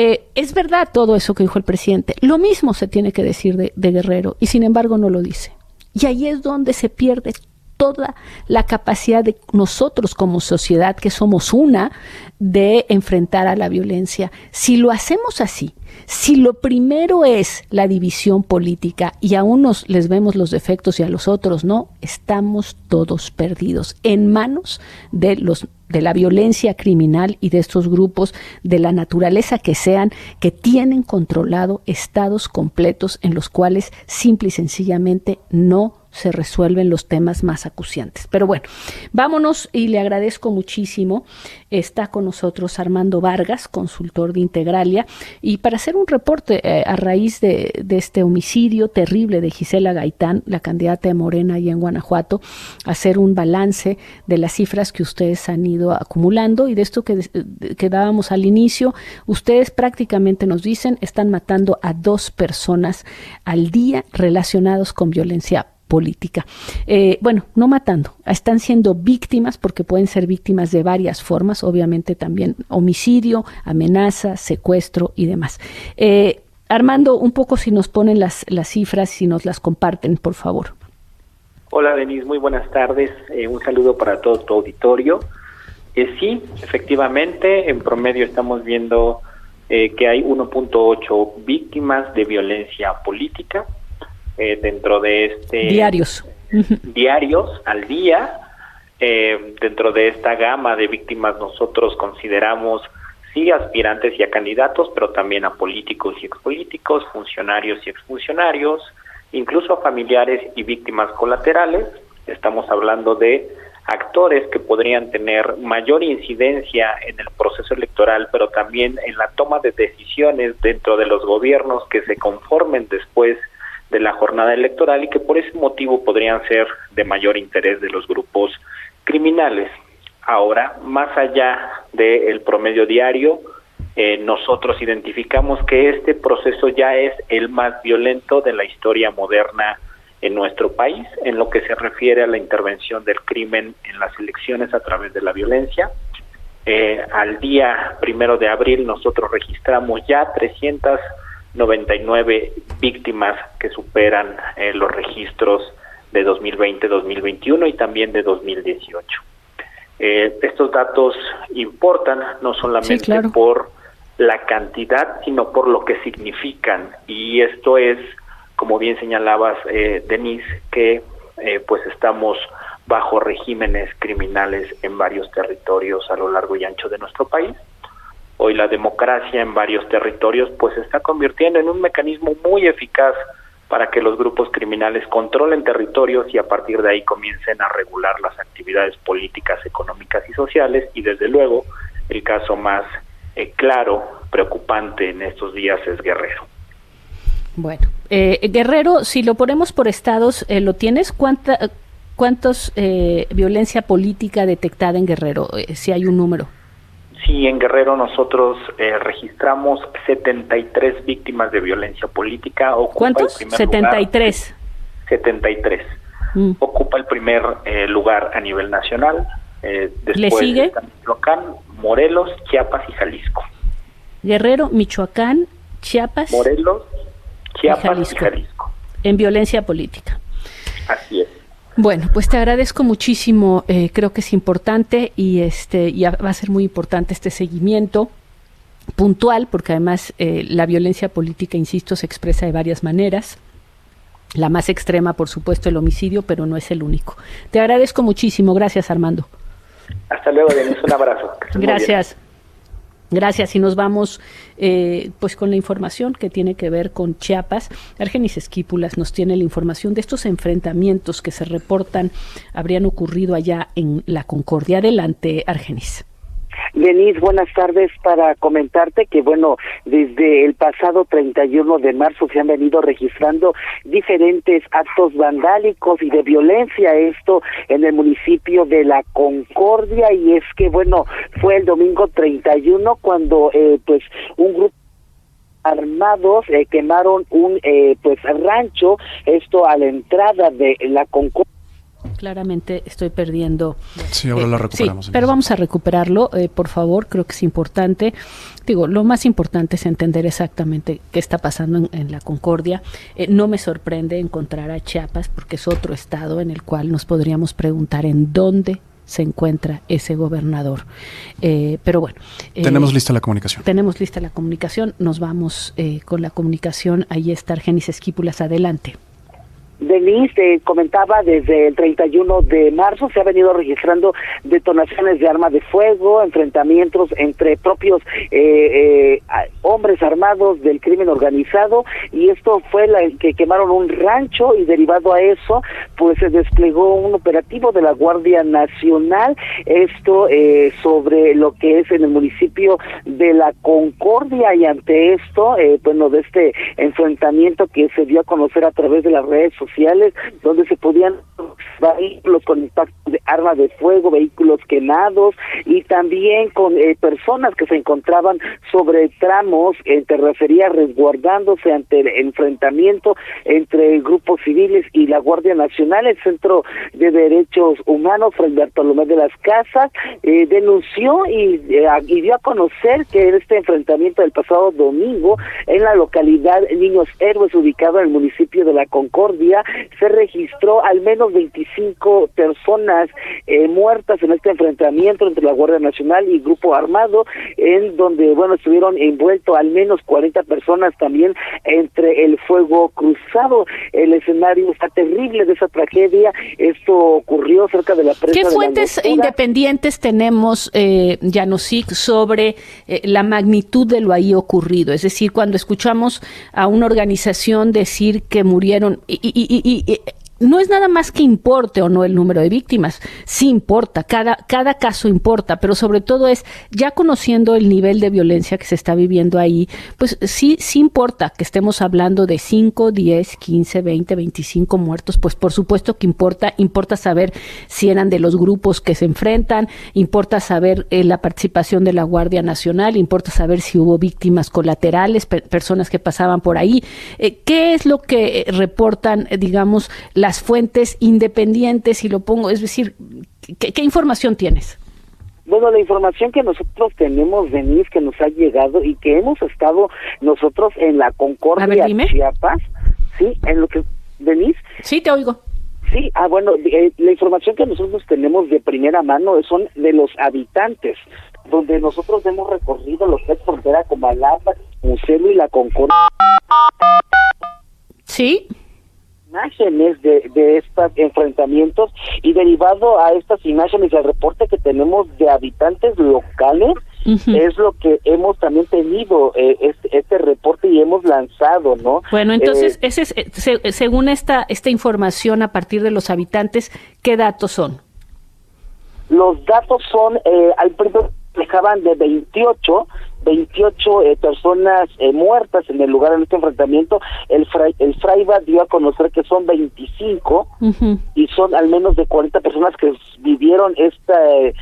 es verdad todo eso que dijo el presidente. Lo mismo se tiene que decir de Guerrero y sin embargo no lo dice. Y ahí es donde se pierde toda la capacidad de nosotros como sociedad, que somos una, de enfrentar a la violencia. Si lo hacemos así, si lo primero es la división política y a unos les vemos los defectos y a los otros no, estamos todos perdidos en manos de la violencia criminal y de estos grupos, de la naturaleza que sean, que tienen controlado estados completos en los cuales simple y sencillamente no se resuelven los temas más acuciantes. Pero bueno, vámonos y le agradezco muchísimo. Está con nosotros Armando Vargas, consultor de Integralia, y para hacer un reporte a raíz de este homicidio terrible de Gisela Gaitán, la candidata de Morena allá en Guanajuato, hacer un balance de las cifras que ustedes han ido acumulando y de esto que dábamos al inicio. Ustedes prácticamente nos dicen, están matando a 2 personas al día relacionados con violencia política. Bueno, no matando, están siendo víctimas porque pueden ser víctimas de varias formas, obviamente también homicidio, amenaza, secuestro y demás. Armando, un poco si nos ponen las cifras, si nos las comparten, por favor. Hola Denise, muy buenas tardes, un saludo para todo tu auditorio. Sí, efectivamente, en promedio estamos viendo que hay 1.8 víctimas de violencia política, dentro de diarios al día. Dentro de esta gama de víctimas nosotros consideramos sí aspirantes y a candidatos, pero también a políticos y expolíticos, funcionarios y exfuncionarios, incluso a familiares y víctimas colaterales. Estamos hablando de actores que podrían tener mayor incidencia en el proceso electoral, pero también en la toma de decisiones dentro de los gobiernos que se conformen después de la jornada electoral y que por ese motivo podrían ser de mayor interés de los grupos criminales. Ahora, más allá del promedio diario, nosotros identificamos que este proceso ya es el más violento de la historia moderna en nuestro país, en lo que se refiere a la intervención del crimen en las elecciones a través de la violencia. Al día 1 de abril nosotros registramos ya 399 víctimas que superan los registros de 2020, 2021 y también de 2018. Estos datos importan no solamente sí, claro, por la cantidad, sino por lo que significan. Y esto es, como bien señalabas, Denise, que pues estamos bajo regímenes criminales en varios territorios a lo largo y ancho de nuestro país. Hoy la democracia en varios territorios pues se está convirtiendo en un mecanismo muy eficaz para que los grupos criminales controlen territorios y a partir de ahí comiencen a regular las actividades políticas, económicas y sociales. Y desde luego el caso más claro, preocupante en estos días es Guerrero. Bueno, Guerrero, si lo ponemos por estados, ¿lo tienes? ¿Cuántos violencia política detectada en Guerrero? Si hay un número. Sí, en Guerrero nosotros registramos 73 víctimas de violencia política. ¿Cuántos? 73. 73. Ocupa el primer lugar a nivel nacional. Después ¿le sigue? Está Michoacán, Morelos, Chiapas y Jalisco. Guerrero, Michoacán, Chiapas, Morelos, Chiapas y Jalisco. En violencia política. Así es. Bueno, pues te agradezco muchísimo, creo que es importante y va a ser muy importante este seguimiento puntual, porque además la violencia política, insisto, se expresa de varias maneras. La más extrema, por supuesto, el homicidio, pero no es el único. Te agradezco muchísimo, gracias Armando. Hasta luego, Denise, un abrazo. Gracias. Gracias, y nos vamos pues con la información que tiene que ver con Chiapas. Argenis Esquipulas nos tiene la información de estos enfrentamientos que se reportan habrían ocurrido allá en La Concordia. Adelante, Argenis. Denise, buenas tardes, para comentarte que bueno, desde el pasado 31 de marzo se han venido registrando diferentes actos vandálicos y de violencia, esto en el municipio de La Concordia, y es que bueno, fue el domingo 31 cuando pues un grupo armados quemaron un pues rancho, esto a la entrada de La Concordia. Claramente estoy perdiendo. Sí, ahora la recuperamos. Sí, pero vamos a recuperarlo, por favor, creo que es importante. Digo, lo más importante es entender exactamente qué está pasando en La Concordia. No me sorprende encontrar a Chiapas, porque es otro estado en el cual nos podríamos preguntar en dónde se encuentra ese gobernador. Pero bueno. Tenemos lista la comunicación. Tenemos lista la comunicación. Nos vamos con la comunicación. Ahí está Argenis Esquipulas. Adelante. Denise, comentaba, desde el 31 de marzo se ha venido registrando detonaciones de arma de fuego, enfrentamientos entre propios hombres armados del crimen organizado, y esto fue que quemaron un rancho, y derivado a eso pues se desplegó un operativo de la Guardia Nacional, esto sobre lo que es en el municipio de La Concordia, y ante esto, bueno, de este enfrentamiento que se dio a conocer a través de las redes sociales, donde se podían vehículos con impacto de arma de fuego, vehículos quemados, y también con personas que se encontraban sobre tramos en terracería resguardándose ante el enfrentamiento entre grupos civiles y la Guardia Nacional. El Centro de Derechos Humanos, Fray Bartolomé de las Casas, denunció y dio a conocer que en este enfrentamiento del pasado domingo en la localidad Niños Héroes, ubicado en el municipio de La Concordia, se registró al menos 25 personas muertas en este enfrentamiento entre la Guardia Nacional y grupo armado, en donde bueno, estuvieron envueltos al menos 40 personas también entre el fuego cruzado. El escenario está terrible de esa tragedia. Esto ocurrió cerca de la presa. ¿Qué fuentes independientes tenemos, Yanosic, sobre la magnitud de lo ahí ocurrido? Es decir, cuando escuchamos a una organización decir que murieron y no es nada más que importe o no el número de víctimas, sí importa, cada caso importa, pero sobre todo es, ya conociendo el nivel de violencia que se está viviendo ahí, pues sí importa que estemos hablando de 5, 10, 15, 20, 25 muertos, pues por supuesto que importa saber si eran de los grupos que se enfrentan, importa saber la participación de la Guardia Nacional, importa saber si hubo víctimas colaterales, personas que pasaban por ahí. ¿Qué es lo que reportan, digamos, las fuentes independientes, y lo pongo, es decir, ¿qué información tienes? Bueno, la información que nosotros tenemos, Denise, que nos ha llegado y que hemos estado nosotros en La Concordia, Chiapas, sí, en lo que, Denise. Sí, te oigo. Sí, bueno, la información que nosotros tenemos de primera mano son de los habitantes, donde nosotros hemos recorrido lo que es frontera con Malapa, Muselo y La Concordia. Sí. Imágenes de estos enfrentamientos, y derivado a estas imágenes, el reporte que tenemos de habitantes locales, es lo que hemos también tenido este reporte y hemos lanzado, ¿no? Bueno, entonces, ese es, según esta información a partir de los habitantes, ¿qué datos son? Los datos son, al principio dejaban de 28 personas muertas en el lugar de este enfrentamiento. El Fraiba dio a conocer que son 25 y son al menos de 40 personas que vivieron esta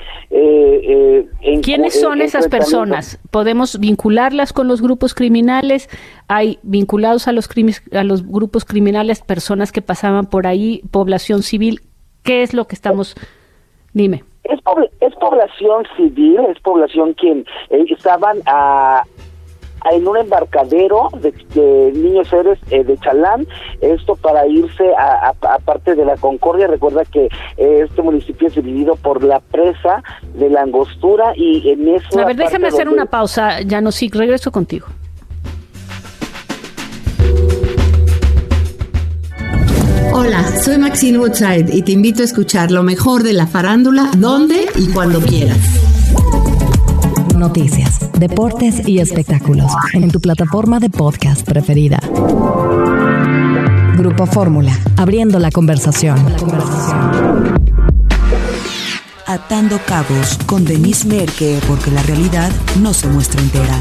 ¿Quiénes son esas personas? ¿Podemos vincularlas con los grupos criminales? ¿Hay vinculados a los grupos criminales personas que pasaban por ahí, población civil? ¿Qué es lo que estamos...? Dime. Es población civil, es población quien estaban en un embarcadero de Niños Héroes de Chalán, esto para irse a parte de La Concordia. Recuerda que este municipio es dividido por la presa de la Angostura, y en eso... A ver, déjame hacer una pausa, Yanosic, regreso contigo. Hola, soy Maxine Woodside y te invito a escuchar lo mejor de la farándula, donde y cuando quieras. noticias, deportes y espectáculos en tu plataforma de podcast preferida. Grupo Fórmula, abriendo la conversación. Atando cabos con Denise Merker, porque la realidad no se muestra entera.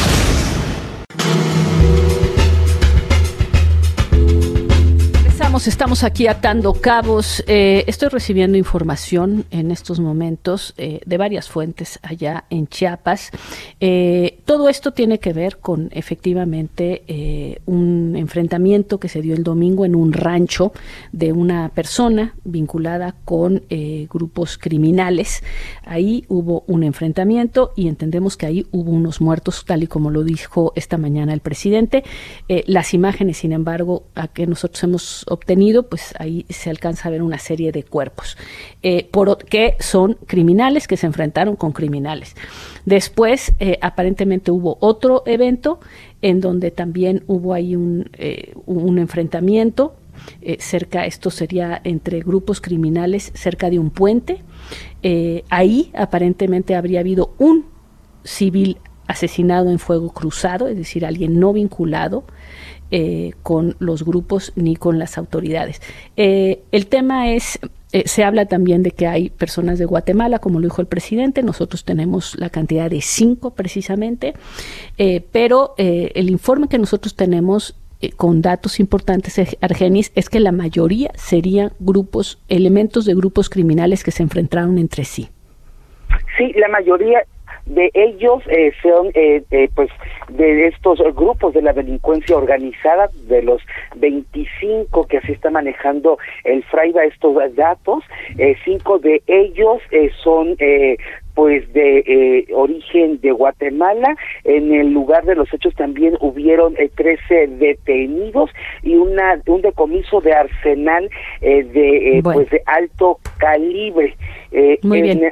Estamos aquí atando cabos. Estoy recibiendo información en estos momentos de varias fuentes allá en Chiapas. Todo esto tiene que ver con efectivamente un enfrentamiento que se dio el domingo en un rancho de una persona vinculada con grupos criminales. Ahí hubo un enfrentamiento y entendemos que ahí hubo unos muertos, tal y como lo dijo esta mañana el presidente. Las imágenes, sin embargo, a que nosotros hemos obtenido, pues ahí se alcanza a ver una serie de cuerpos que son criminales, que se enfrentaron con criminales. Después, aparentemente hubo otro evento en donde también hubo ahí un enfrentamiento cerca, esto sería entre grupos criminales cerca de un puente. Ahí aparentemente habría habido un civil asesinado en fuego cruzado, es decir, alguien no vinculado con los grupos ni con las autoridades. El tema es, se habla también de que hay personas de Guatemala, como lo dijo el presidente. Nosotros tenemos la cantidad de 5 precisamente, pero el informe que nosotros tenemos con datos importantes, Argenis, es que la mayoría serían elementos de grupos criminales que se enfrentaron entre sí. Sí, la mayoría de ellos son pues de estos grupos de la delincuencia organizada, de los 25 que así está manejando el FRAIBA estos datos. 5 de ellos son pues de origen de Guatemala. En el lugar de los hechos también hubieron 13 detenidos y un decomiso de arsenal pues de alto calibre. Muy bien.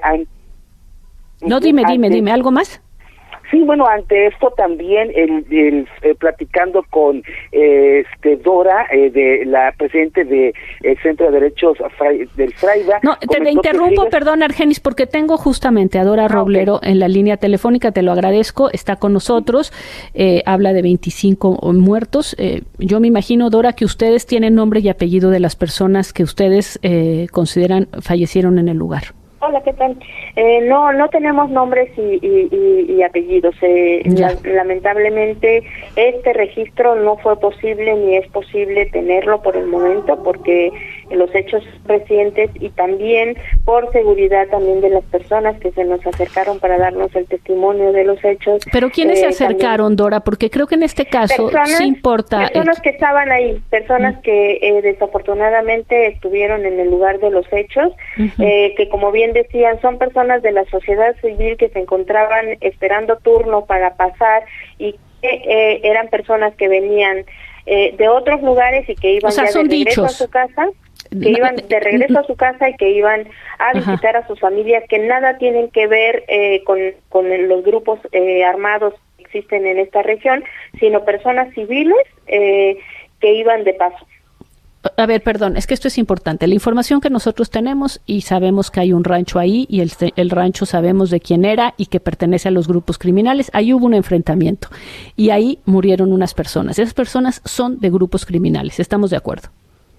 No, dime, ¿algo más? Sí, bueno, ante esto también platicando con Dora, de la presidente del Centro de Derechos del FRAIBA. No, te interrumpo, perdón, Argenis, porque tengo justamente a Dora Roblero en la línea telefónica, te lo agradezco, está con nosotros, habla de 25 muertos. Yo me imagino, Dora, que ustedes tienen nombre y apellido de las personas que ustedes consideran fallecieron en el lugar. Hola, ¿qué tal? No tenemos nombres y apellidos. Lamentablemente este registro no fue posible ni es posible tenerlo por el momento porque los hechos recientes y también por seguridad también de las personas que se nos acercaron para darnos el testimonio de los hechos. ¿Pero quiénes se acercaron, también, Dora? Porque creo que en este caso sí importa. Personas que estaban ahí, personas que desafortunadamente estuvieron en el lugar de los hechos, que como bien decían, son personas de la sociedad civil que se encontraban esperando turno para pasar y que eran personas que venían de otros lugares y que iban ya de regreso a su casa, que iban de regreso a su casa y que iban a visitar a sus familias, que nada tienen que ver con los grupos armados que existen en esta región, sino personas civiles que iban de paso. A ver, perdón, es que esto es importante. La información que nosotros tenemos y sabemos que hay un rancho ahí y el rancho sabemos de quién era y que pertenece a los grupos criminales. Ahí hubo un enfrentamiento y ahí murieron unas personas. Esas personas son de grupos criminales. ¿Estamos de acuerdo?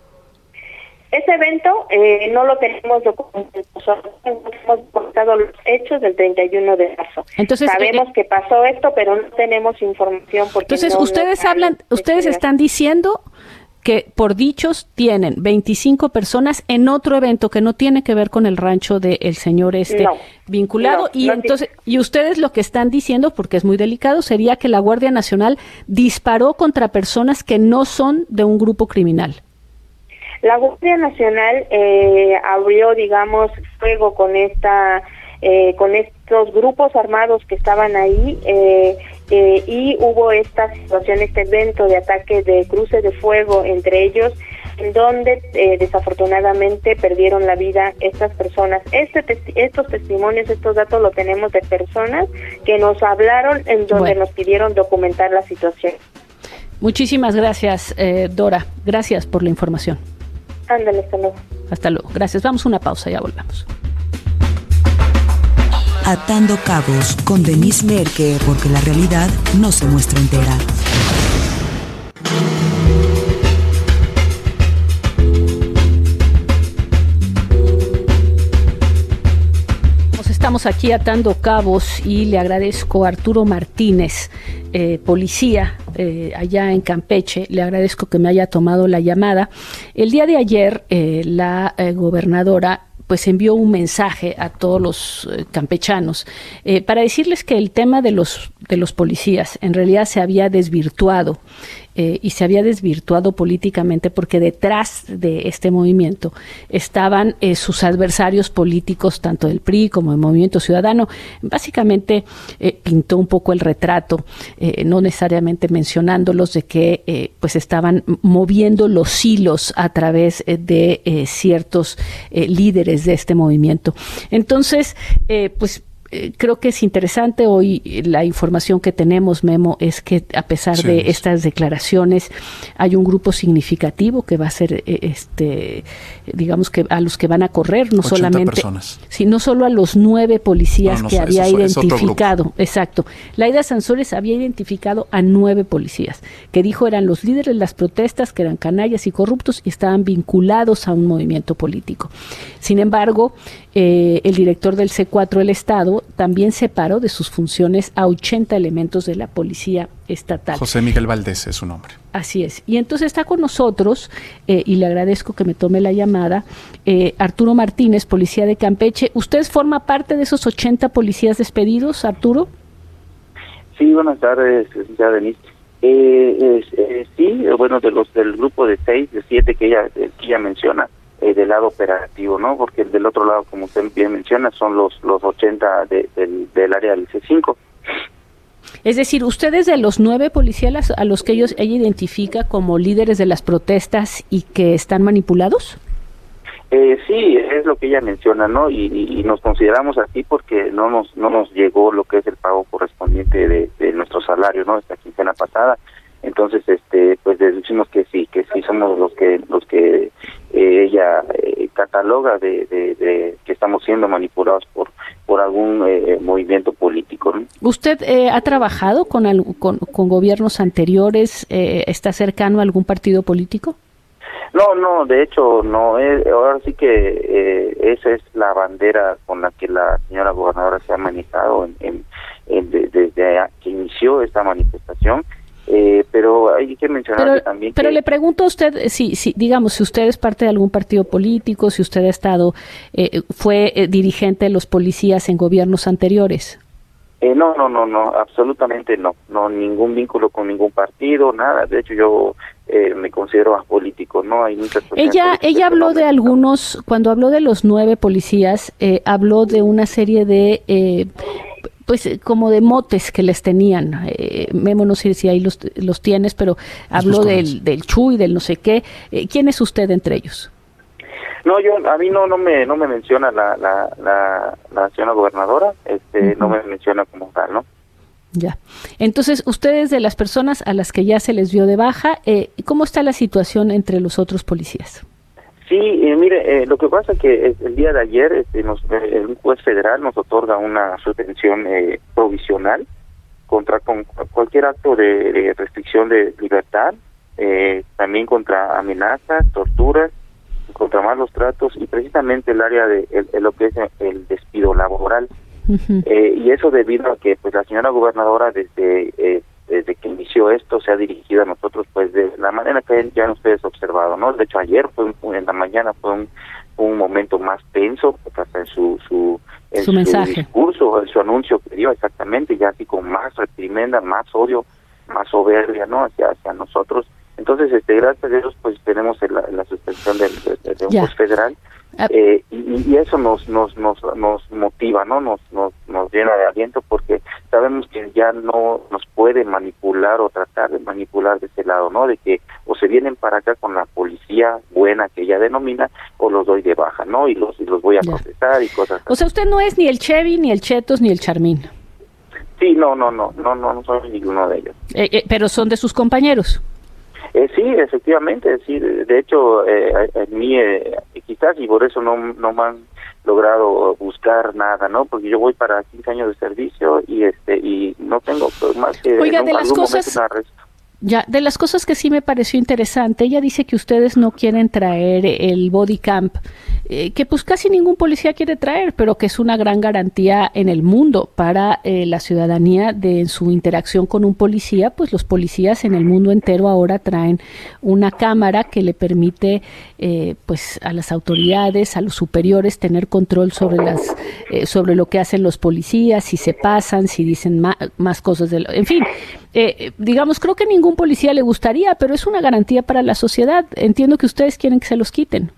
Ese evento no lo tenemos documentado. Hemos contado los hechos del 31 de marzo. Entonces, sabemos que pasó esto, pero no tenemos información. Porque entonces, ustedes están diciendo que por dichos tienen 25 personas en otro evento que no tiene que ver con el rancho del señor vinculado, entonces y ustedes lo que están diciendo, porque es muy delicado, sería que la Guardia Nacional disparó contra personas que no son de un grupo criminal. La Guardia Nacional abrió, digamos, fuego con estos grupos armados que estaban ahí y hubo esta situación, este evento de ataque de cruce de fuego entre ellos, en donde desafortunadamente perdieron la vida estas personas. Estos testimonios, estos datos lo tenemos de personas que nos hablaron en donde nos pidieron documentar la situación. Muchísimas gracias, Dora. Gracias por la información. Ándale, hasta luego. Hasta luego. Gracias. Vamos a una pausa, ya volvemos. Atando Cabos con Denise Merker, porque la realidad no se muestra entera. Estamos aquí atando cabos y le agradezco a Arturo Martínez, policía allá en Campeche, le agradezco que me haya tomado la llamada. El día de ayer la gobernadora pues envió un mensaje a todos los campechanos para decirles que el tema de los policías en realidad se había desvirtuado y se había desvirtuado políticamente porque detrás de este movimiento estaban sus adversarios políticos, tanto del PRI como del Movimiento Ciudadano. Básicamente pintó un poco el retrato, no necesariamente mencionándolos, de que pues estaban moviendo los hilos a través de ciertos líderes de este movimiento. Entonces, creo que es interesante hoy la información que tenemos, Memo, es que a pesar de estas declaraciones hay un grupo significativo que va a ser, digamos que a los que van a correr, no solamente personas, sino solo a los 9 policías que había identificado. Exacto. Laida Sansores había identificado a 9 policías que dijo eran los líderes de las protestas, que eran canallas y corruptos y estaban vinculados a un movimiento político. Sin embargo, el director del C4 del Estado también separó de sus funciones a 80 elementos de la policía estatal. José Miguel Valdés es su nombre. Así es. Y entonces está con nosotros, y le agradezco que me tome la llamada, Arturo Martínez, policía de Campeche. ¿Usted forma parte de esos 80 policías despedidos, Arturo? Sí, buenas tardes, licenciada Denise. Sí, bueno, del grupo de 6, de 7 que ella menciona, del lado operativo, ¿no? Porque del otro lado, como usted bien menciona, son los 80 del área del C5. Es decir, ustedes de los 9 policías a los que ella identifica como líderes de las protestas y que están manipulados. Sí, es lo que ella menciona, ¿no? Y nos consideramos así porque no nos llegó lo que es el pago correspondiente de nuestro salario, ¿no? Esta quincena pasada. Entonces, pues decimos que sí somos los que ella cataloga de que estamos siendo manipulados por algún movimiento político, ¿no? ¿Usted ha trabajado con gobiernos anteriores? ¿Está cercano a algún partido político? No, de hecho no. Ahora sí que esa es la bandera con la que la señora gobernadora se ha manejado desde que inició esta manifestación. Pero hay que mencionar también pero le pregunto a usted si digamos, si usted es parte de algún partido político, si usted ha estado fue dirigente de los policías en gobiernos anteriores. No, absolutamente no, ningún vínculo con ningún partido, nada. De hecho, yo me considero apolítico, ¿no? Hay muchas personas. Ella habló de algunos, cuando habló de los 9 policías, habló de una serie de pues como de motes que les tenían. Memo, no sé si ahí los tienes, pero habló del Chuy, del no sé qué. ¿Quién es usted entre ellos? No, a mí no me menciona la señora gobernadora, no me menciona como tal, ¿no? Ya. Entonces, ustedes de las personas a las que ya se les dio de baja, ¿cómo está la situación entre los otros policías? Sí, mire, lo que pasa es que el día de ayer el juez federal nos otorga una suspensión provisional con cualquier acto de restricción de libertad, también contra amenazas, torturas, contra malos tratos y precisamente el área de lo que es el despido laboral. Uh-huh. Y eso debido a que pues la señora gobernadora desde que inició esto se ha dirigido a nosotros pues de la manera que ya han ustedes observado, ¿no? De hecho ayer en la mañana fue un momento más tenso, porque hasta en su discurso, en su anuncio que dio exactamente, ya así con más reprimenda, más odio, más soberbia, ¿no? hacia nosotros. Entonces, gracias a Dios, pues tenemos la suspensión de un juez federal, y eso nos motiva, ¿no? Nos llena de aliento porque sabemos que ya no nos puede manipular o tratar de manipular de ese lado, ¿no? De que o se vienen para acá con la policía buena que ella denomina o los doy de baja, ¿no? Y los voy a procesar y cosas así. O sea, usted no es ni el Chevy, ni el Chetos, ni el Charmín. Sí, no soy ninguno de ellos. Pero son de sus compañeros. Sí, efectivamente, sí. De hecho, en mí quizás y por eso no me han logrado buscar nada, ¿no? Porque yo voy para 15 años de servicio y no tengo más que Oiga, de las cosas, ya, de las cosas que sí me pareció interesante, ella dice que ustedes no quieren traer el body camp, que pues casi ningún policía quiere traer, pero que es una gran garantía en el mundo para la ciudadanía en su interacción con un policía. Pues los policías en el mundo entero ahora traen una cámara que le permite pues a las autoridades, a los superiores, tener control sobre lo que hacen los policías, si se pasan, si dicen más cosas, en fin. Digamos, creo que ningún policía le gustaría, pero es una garantía para la sociedad. Entiendo que ustedes quieren que se los quiten.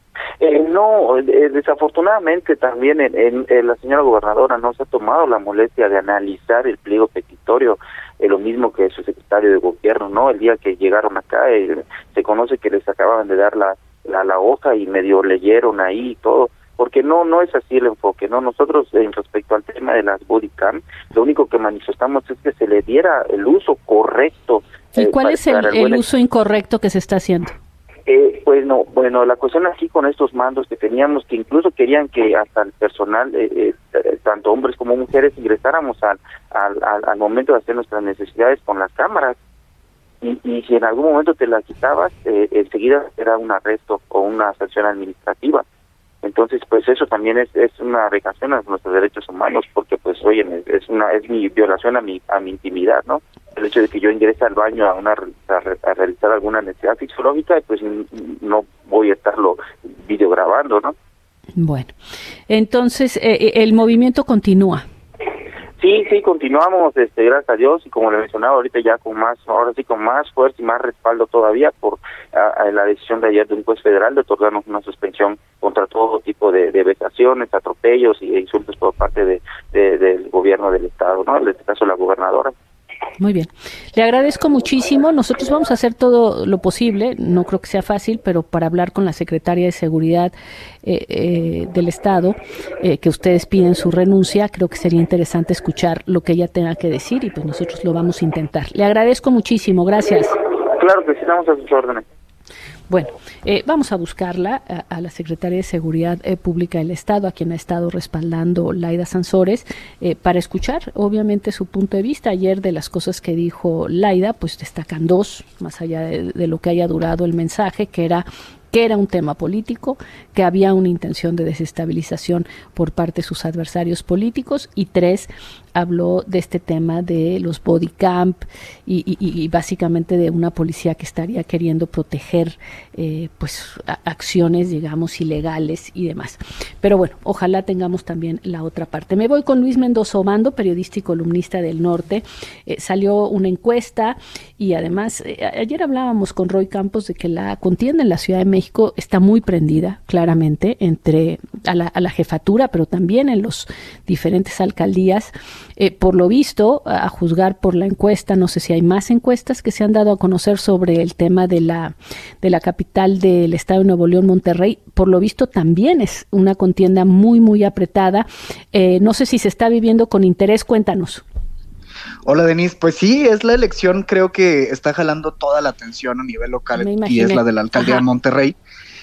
No, desafortunadamente también la señora gobernadora no se ha tomado la molestia de analizar el pliego petitorio, lo mismo que su secretario de gobierno, ¿no? El día que llegaron acá, se conoce que les acababan de dar la hoja y medio leyeron ahí y todo, porque no es así el enfoque, ¿no? Nosotros, respecto al tema de las body cam, lo único que manifestamos es que se le diera el uso correcto. ¿Y cuál es el uso incorrecto que se está haciendo? Pues no, bueno, la cuestión aquí con estos mandos que teníamos, que incluso querían que hasta el personal, tanto hombres como mujeres, ingresáramos al momento de hacer nuestras necesidades con las cámaras, y si en algún momento te la quitabas, enseguida era un arresto o una sanción administrativa. Entonces, pues eso también es una vejación a nuestros derechos humanos, porque pues, oye, es mi violación a mi intimidad, ¿no? El hecho de que yo ingrese al baño a realizar alguna necesidad fisiológica, pues no voy a estarlo videograbando, ¿no? Bueno, entonces el movimiento continúa. Sí, continuamos, gracias a Dios, y como le mencionaba ahorita ya con más fuerza y más respaldo todavía por la decisión de ayer de un juez federal de otorgarnos una suspensión contra todo tipo de vejaciones, atropellos y insultos por parte del gobierno del estado, ¿no? En este caso la gobernadora. Muy bien, le agradezco muchísimo. Nosotros vamos a hacer todo lo posible, no creo que sea fácil, pero para hablar con la secretaria de Seguridad del Estado, que ustedes piden su renuncia, creo que sería interesante escuchar lo que ella tenga que decir y pues nosotros lo vamos a intentar. Le agradezco muchísimo, gracias. Claro que sí, estamos a sus órdenes. Bueno, vamos a buscarla a la Secretaria de Seguridad Pública del Estado, a quien ha estado respaldando Laida Sansores, para escuchar obviamente su punto de vista. Ayer, de las cosas que dijo Laida, pues destacan dos, más allá de lo que haya durado el mensaje, que era un tema político, que había una intención de desestabilización por parte de sus adversarios políticos, y tres, habló de este tema de los body camp y básicamente de una policía que estaría queriendo proteger pues acciones, digamos, ilegales y demás. Pero bueno, ojalá tengamos también la otra parte. Me voy con Luis Mendoza Obando, periodista y columnista del Norte. Salió una encuesta y además ayer hablábamos con Roy Campos de que la contienda en la Ciudad de México está muy prendida, claramente, a la jefatura, pero también en los diferentes alcaldías. Por lo visto, a juzgar por la encuesta, no sé si hay más encuestas que se han dado a conocer sobre el tema de la capital del estado de Nuevo León, Monterrey. Por lo visto también es una contienda muy, muy apretada. No sé si se está viviendo con interés, cuéntanos. Hola, Denise. Pues sí, es la elección, creo que está jalando toda la atención a nivel local y es la de la alcaldía de Monterrey.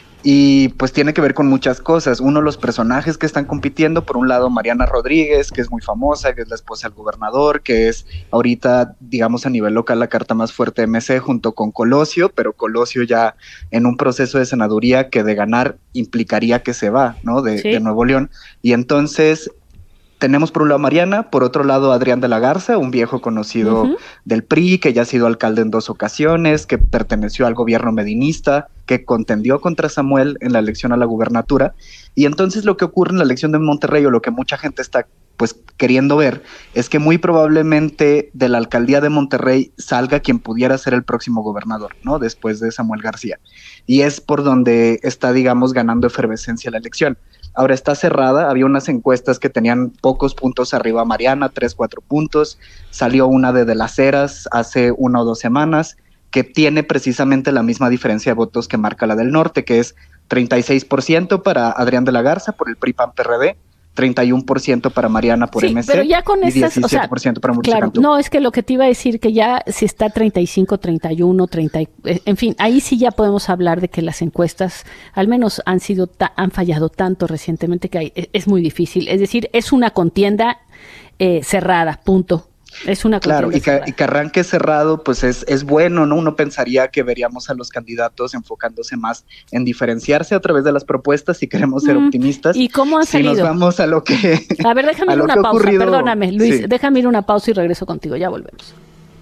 Y pues tiene que ver con muchas cosas. Uno, los personajes que están compitiendo, por un lado Mariana Rodríguez, que es muy famosa, que es la esposa del gobernador, que es ahorita, digamos, a nivel local la carta más fuerte de MC, junto con Colosio, pero Colosio ya en un proceso de senaduría que de ganar implicaría que se va, ¿no? De Nuevo León. Y entonces tenemos por un lado Mariana, por otro lado Adrián de la Garza, un viejo conocido del PRI, que ya ha sido alcalde en 2 ocasiones, que perteneció al gobierno medinista, que contendió contra Samuel en la elección a la gubernatura. Y entonces lo que ocurre en la elección de Monterrey, o lo que mucha gente está pues queriendo ver, es que muy probablemente de la alcaldía de Monterrey salga quien pudiera ser el próximo gobernador, ¿no? Después de Samuel García. Y es por donde está, digamos, ganando efervescencia la elección. Ahora está cerrada, había unas encuestas que tenían pocos puntos arriba Mariana, 3, 4 puntos, salió una de las Heras hace 1 o 2 semanas, que tiene precisamente la misma diferencia de votos que marca la del Norte, que es 36% para Adrián de la Garza por el PRI-PAN-PRD, 31% para Mariana por MC, pero ya con y esas, 17% para Mauricio claro, Cantú. No, es que lo que te iba a decir, que ya si está 35, 31, 30, en fin, ahí sí ya podemos hablar de que las encuestas al menos han fallado tanto recientemente que es muy difícil. Es decir, es una contienda cerrada, punto. Es una claro, y que arranque cerrado, pues es bueno, ¿no? Uno pensaría que veríamos a los candidatos enfocándose más en diferenciarse a través de las propuestas si queremos ser optimistas. ¿Y cómo han salido? Si nos vamos a lo que a ver, déjame ir una pausa, perdóname, Luis, sí. Déjame ir una pausa y regreso contigo, ya volvemos.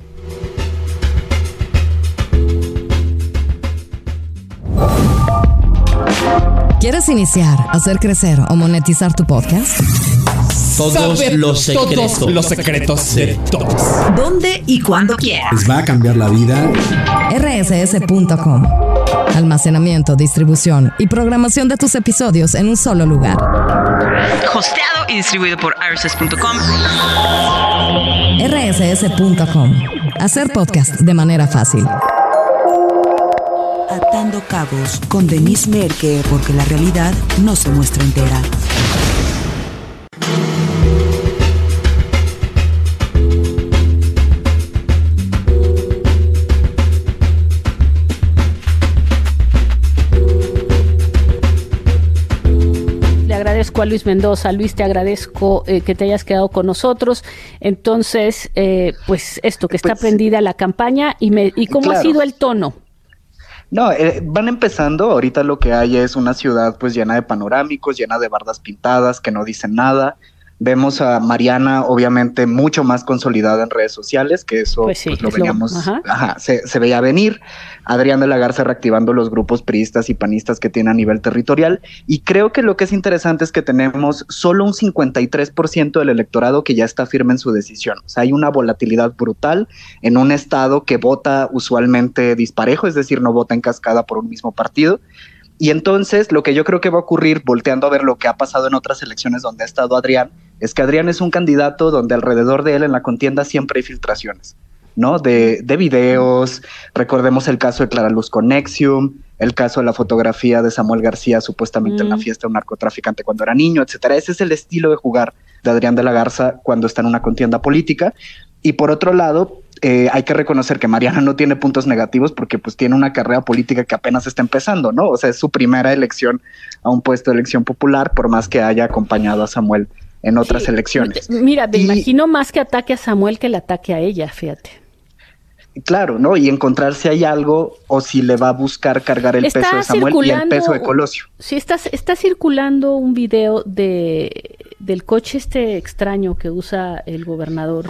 ¿Quieres iniciar, hacer crecer o monetizar tu podcast? Todos los secretos de todos. ¿Dónde y cuándo quieras? Les va a cambiar la vida. rss.com. Almacenamiento, distribución y programación de tus episodios en un solo lugar. Hosteado y distribuido por rss.com. rss.com. Hacer podcast de manera fácil. Atando cabos con Denise Merker, porque la realidad no se muestra entera. Agradezco a Luis Mendoza. Luis, te agradezco que te hayas quedado con nosotros. Entonces, pues esto, que está prendida la campaña y cómo ha sido el tono. No, van empezando. Ahorita lo que hay es una ciudad pues llena de panorámicos, llena de bardas pintadas que no dicen nada. Vemos a Mariana, obviamente, mucho más consolidada en redes sociales, que eso pues lo veníamos, se veía venir. Adrián de la Garza reactivando los grupos priistas y panistas que tiene a nivel territorial. Y creo que lo que es interesante es que tenemos solo un 53% del electorado que ya está firme en su decisión. O sea, hay una volatilidad brutal en un estado que vota usualmente disparejo, es decir, no vota en cascada por un mismo partido. Y entonces lo que yo creo que va a ocurrir, volteando a ver lo que ha pasado en otras elecciones donde ha estado Adrián, es que Adrián es un candidato donde alrededor de él en la contienda siempre hay filtraciones, ¿no? De videos, recordemos el caso de Clara Luz con Nexium, el caso de la fotografía de Samuel García supuestamente en la fiesta de un narcotraficante cuando era niño, etcétera. Ese es el estilo de jugar de Adrián de la Garza cuando está en una contienda política. Y por otro lado, hay que reconocer que Mariana no tiene puntos negativos porque pues tiene una carrera política que apenas está empezando, ¿no? O sea, es su primera elección a un puesto de elección popular, por más que haya acompañado a Samuel en otras elecciones. Mira, me imagino más que ataque a Samuel que el ataque a ella, fíjate. Claro, ¿no? Y encontrar si hay algo o si le va a buscar cargar el peso de Samuel y el peso de Colosio. Sí, está circulando un video del coche extraño que usa el gobernador.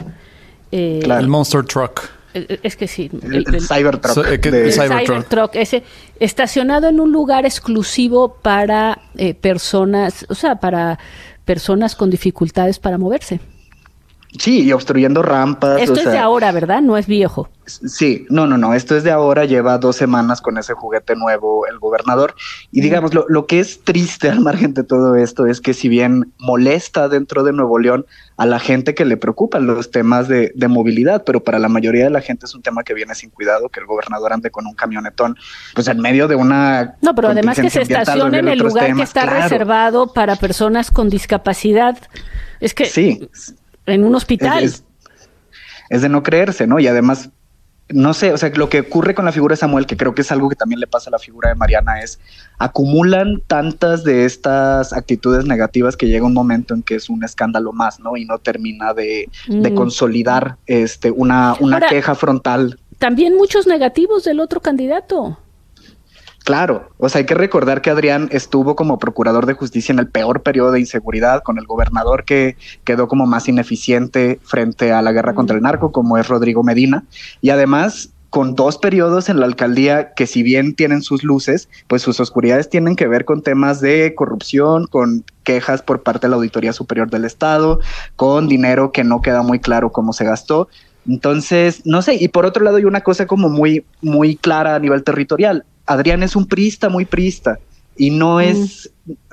El Monster Truck. Es que sí. El Cybertruck. El Cybertruck, ese estacionado en un lugar exclusivo para personas, o sea, para personas con dificultades para moverse. Sí, y obstruyendo rampas. Esto es de ahora, ¿verdad? No es viejo. Sí, no, esto es de ahora, lleva 2 semanas con ese juguete nuevo el gobernador. Y digamos, lo que es triste al margen de todo esto es que si bien molesta dentro de Nuevo León a la gente que le preocupan los temas de movilidad, pero para la mayoría de la gente es un tema que viene sin cuidado, que el gobernador ande con un camionetón, pues en medio de una... No, pero además que se estacione en el lugar que está reservado para personas con discapacidad. Es que... Sí. En un hospital. Es de no creerse, ¿no? Y además, no sé, o sea, lo que ocurre con la figura de Samuel, que creo que es algo que también le pasa a la figura de Mariana, es acumulan tantas de estas actitudes negativas que llega un momento en que es un escándalo más, ¿no? Y no termina de consolidar una Ahora, queja frontal. También muchos negativos del otro candidato. Claro, o sea, hay que recordar que Adrián estuvo como procurador de justicia en el peor periodo de inseguridad, con el gobernador que quedó como más ineficiente frente a la guerra contra el narco, como es Rodrigo Medina, y además con 2 periodos en la alcaldía que si bien tienen sus luces, pues sus oscuridades tienen que ver con temas de corrupción, con quejas por parte de la Auditoría Superior del Estado, con dinero que no queda muy claro cómo se gastó. Entonces, no sé, y por otro lado hay una cosa como muy, muy clara a nivel territorial. Adrián es un priista, muy priista, y no es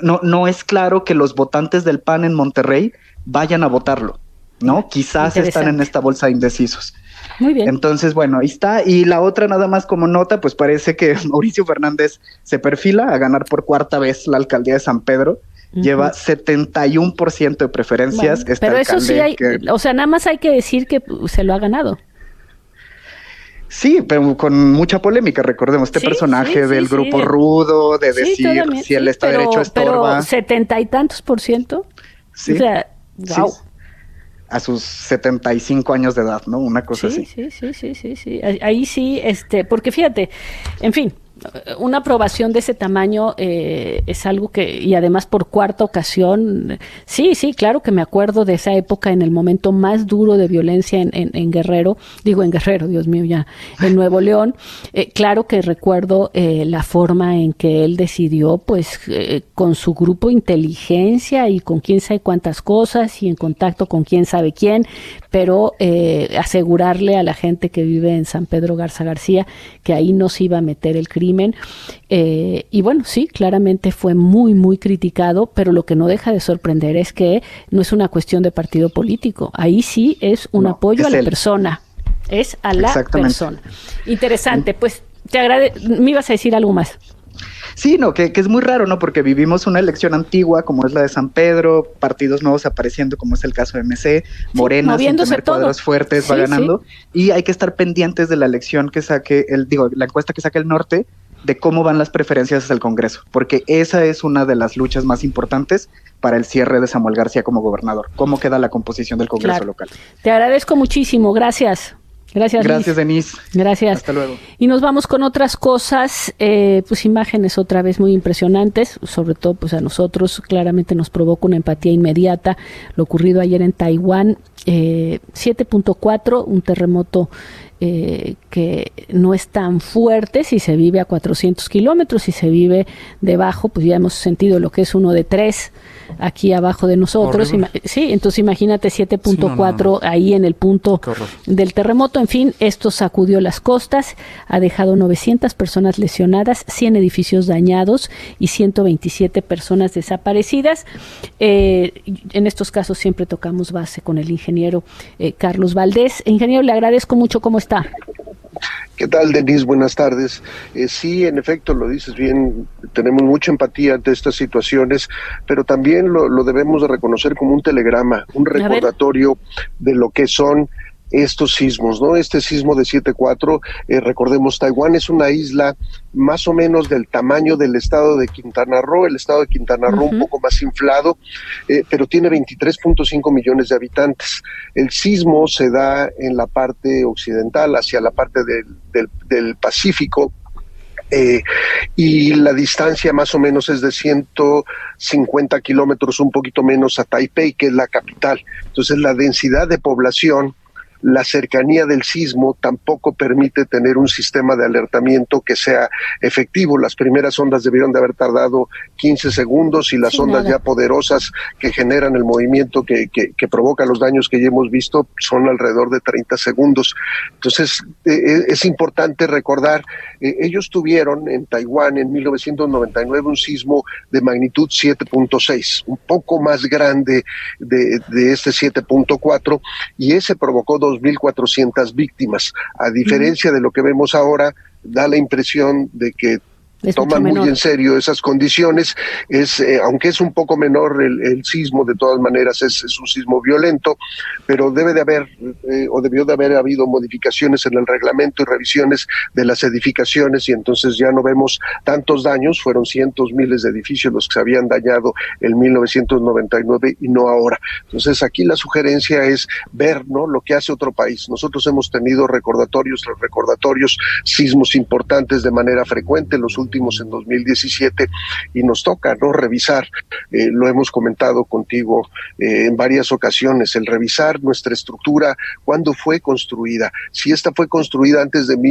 claro que los votantes del PAN en Monterrey vayan a votarlo, ¿no? Quizás están en esta bolsa de indecisos. Muy bien. Entonces, bueno, ahí está. Y la otra, nada más como nota, pues parece que Mauricio Fernández se perfila a ganar por 4ª vez la alcaldía de San Pedro. lleva 71% de preferencias. Bueno, pero eso sí hay, o sea, nada más hay que decir que se lo ha ganado. Sí, pero con mucha polémica, recordemos, personaje del grupo rudo, de decir si el Estado de Derecho estorba. Pero 70 y tantos %. Sí. O sea, wow. Sí. A sus 75 años de edad, ¿no? Una cosa así. Sí. Ahí sí, porque fíjate, en fin, una aprobación de ese tamaño es algo que, y además por cuarta ocasión, sí, claro que me acuerdo de esa época en el momento más duro de violencia en Guerrero, Dios mío, ya, en Nuevo León, claro que recuerdo la forma en que él decidió, pues, con su grupo inteligencia y con quién sabe cuántas cosas y en contacto con quién sabe quién, pero asegurarle a la gente que vive en San Pedro Garza García que ahí no se iba a meter el crimen. Y bueno, sí, claramente fue muy, muy criticado, pero lo que no deja de sorprender es que no es una cuestión de partido político. Ahí sí es un apoyo a la persona. Es a la persona. Interesante, pues te agradezco. ¿Me ibas a decir algo más? Sí, no, que es muy raro, ¿no? Porque vivimos una elección antigua como es la de San Pedro, partidos nuevos apareciendo como es el caso de MC, Morena sin tener cuadros fuertes va ganando, y hay que estar pendientes de la elección que saque la encuesta que saque el Norte, de cómo van las preferencias hacia el Congreso, porque esa es una de las luchas más importantes para el cierre de Samuel García como gobernador. ¿Cómo queda la composición del Congreso local? Te agradezco muchísimo, gracias. Gracias, Denise. Gracias. Hasta luego. Y nos vamos con otras cosas, pues imágenes otra vez muy impresionantes, sobre todo pues a nosotros claramente nos provoca una empatía inmediata lo ocurrido ayer en Taiwán, 7.4, un terremoto que no es tan fuerte si se vive a 400 kilómetros, si se vive debajo, pues ya hemos sentido lo que es uno de 3 aquí abajo de nosotros. Sí, entonces imagínate 7.4 ahí en el punto del terremoto. En fin, esto sacudió las costas, ha dejado 900 personas lesionadas, 100 edificios dañados y 127 personas desaparecidas. En estos casos siempre tocamos base con el ingeniero Carlos Valdés. Ingeniero, le agradezco mucho. ¿Cómo está? ¿Qué tal, Denise? Buenas tardes. Sí, en efecto, lo dices bien, tenemos mucha empatía ante estas situaciones, pero también lo debemos de reconocer como un telegrama, un recordatorio de lo que son estos sismos, ¿no? Este sismo de 7.4, recordemos, Taiwán es una isla más o menos del tamaño del estado de Quintana Roo, el estado de Quintana Roo un poco más inflado, pero tiene 23.5 millones de habitantes. El sismo se da en la parte occidental, hacia la parte del Pacífico, y la distancia más o menos es de 150 kilómetros, un poquito menos a Taipei, que es la capital. Entonces la densidad de población, la cercanía del sismo tampoco permite tener un sistema de alertamiento que sea efectivo. Las primeras ondas debieron de haber tardado 15 segundos y las ondas ya poderosas que generan el movimiento que provoca los daños que ya hemos visto son alrededor de 30 segundos. Entonces es importante recordar, ellos tuvieron en Taiwán en 1999 un sismo de magnitud 7.6, un poco más grande de este 7.4, y ese provocó 2.400 víctimas. A diferencia de lo que vemos ahora, da la impresión de que toman muy en serio esas condiciones. Aunque es un poco menor el sismo, de todas maneras es un sismo violento, pero debe de haber o debió de haber habido modificaciones en el reglamento y revisiones de las edificaciones, y entonces ya no vemos tantos daños. Fueron cientos, miles de edificios los que se habían dañado en 1999 y no ahora. Entonces aquí la sugerencia es ver, ¿no?, lo que hace otro país. Nosotros hemos tenido recordatorios, sismos importantes de manera frecuente, los últimos en 2017, y nos toca, ¿no?, revisar, lo hemos comentado contigo en varias ocasiones, el revisar nuestra estructura, cuándo fue construida, si esta fue construida antes de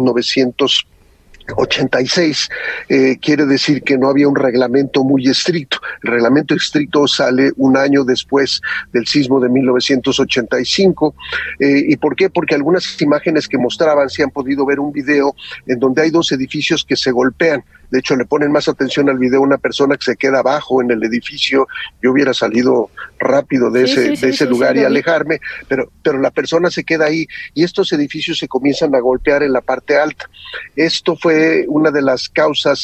1986, quiere decir que no había un reglamento muy estricto. El reglamento estricto sale un año después del sismo de 1985. ¿Y por qué? Porque algunas imágenes que mostraban, si han podido ver un video en donde hay dos edificios que se golpean. De hecho, le ponen más atención al video una persona que se queda abajo en el edificio. Yo hubiera salido rápido de ese lugar y alejarme, pero la persona se queda ahí, y estos edificios se comienzan a golpear en la parte alta. Esto fue una de las causas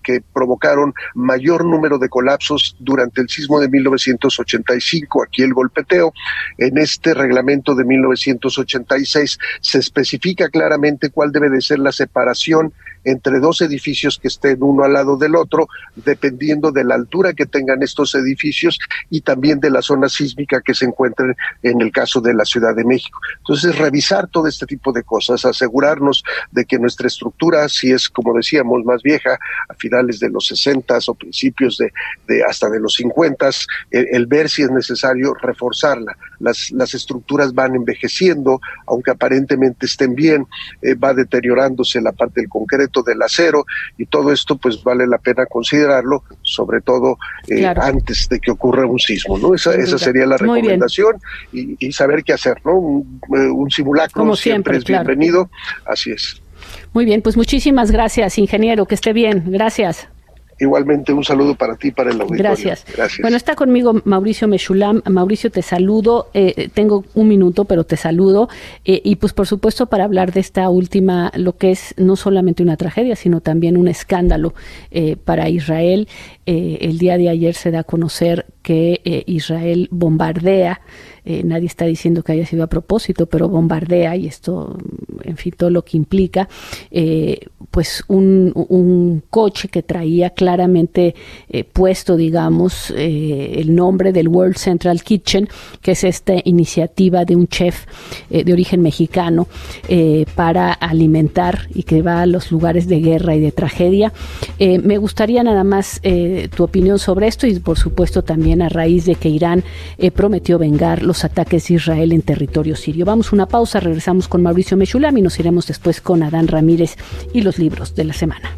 que provocaron mayor número de colapsos durante el sismo de 1985, aquí el golpeteo. En este reglamento de 1986 se especifica claramente cuál debe de ser la separación entre dos edificios que estén uno al lado del otro, dependiendo de la altura que tengan estos edificios y también de la zona sísmica que se encuentren en el caso de la Ciudad de México. Entonces, revisar todo este tipo de cosas, asegurarnos de que nuestra estructura, si es, como decíamos, más vieja, a finales de los 60s o principios de hasta de los 50s, el ver si es necesario reforzarla. Las estructuras van envejeciendo, aunque aparentemente estén bien, va deteriorándose la parte del concreto, del acero, y todo esto pues vale la pena considerarlo, sobre todo claro, antes de que ocurra un sismo, ¿no? Esa sería la recomendación y saber qué hacer, ¿no? Un simulacro como siempre es claro, bienvenido, así es. Muy bien, pues muchísimas gracias, ingeniero, que esté bien, gracias. Igualmente, un saludo para ti, para el auditorio. Gracias. Bueno, está conmigo Mauricio Meshulam. Mauricio, te saludo. Tengo un minuto, pero te saludo. Y pues, por supuesto, para hablar de esta última, lo que es no solamente una tragedia, sino también un escándalo para Israel. El día de ayer se da a conocer que Israel bombardea, nadie está diciendo que haya sido a propósito, pero bombardea, y esto, en fin, todo lo que implica, pues un coche que traía claramente puesto, digamos, el nombre del World Central Kitchen, que es esta iniciativa de un chef de origen mexicano para alimentar y que va a los lugares de guerra y de tragedia. Me gustaría nada más tu opinión sobre esto y, por supuesto, también a raíz de que Irán prometió vengar los ataques de Israel en territorio sirio. Vamos a una pausa, regresamos con Mauricio Meshulam y nos iremos después con Adán Ramírez y los libros de la semana.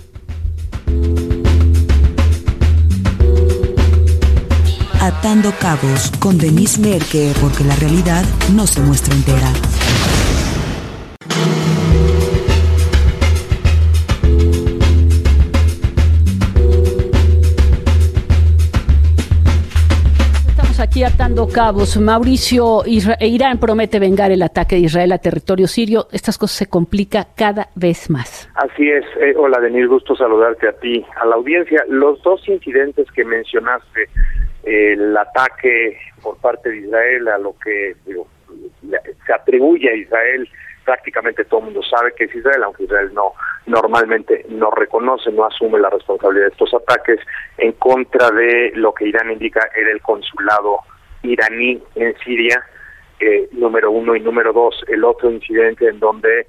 Atando cabos con Denise Merker, porque la realidad no se muestra entera. Aquí atando cabos. Mauricio, Irán promete vengar el ataque de Israel a territorio sirio. Estas cosas se complican cada vez más. Así es. Hola, Denise, gusto saludarte a ti, a la audiencia. Los dos incidentes que mencionaste, el ataque por parte de Israel a lo que se atribuye a Israel, prácticamente todo el mundo sabe que es Israel, aunque Israel normalmente no reconoce, no asume la responsabilidad de estos ataques en contra de lo que Irán indica era el consulado iraní en Siria, número uno, y número dos, el otro incidente en donde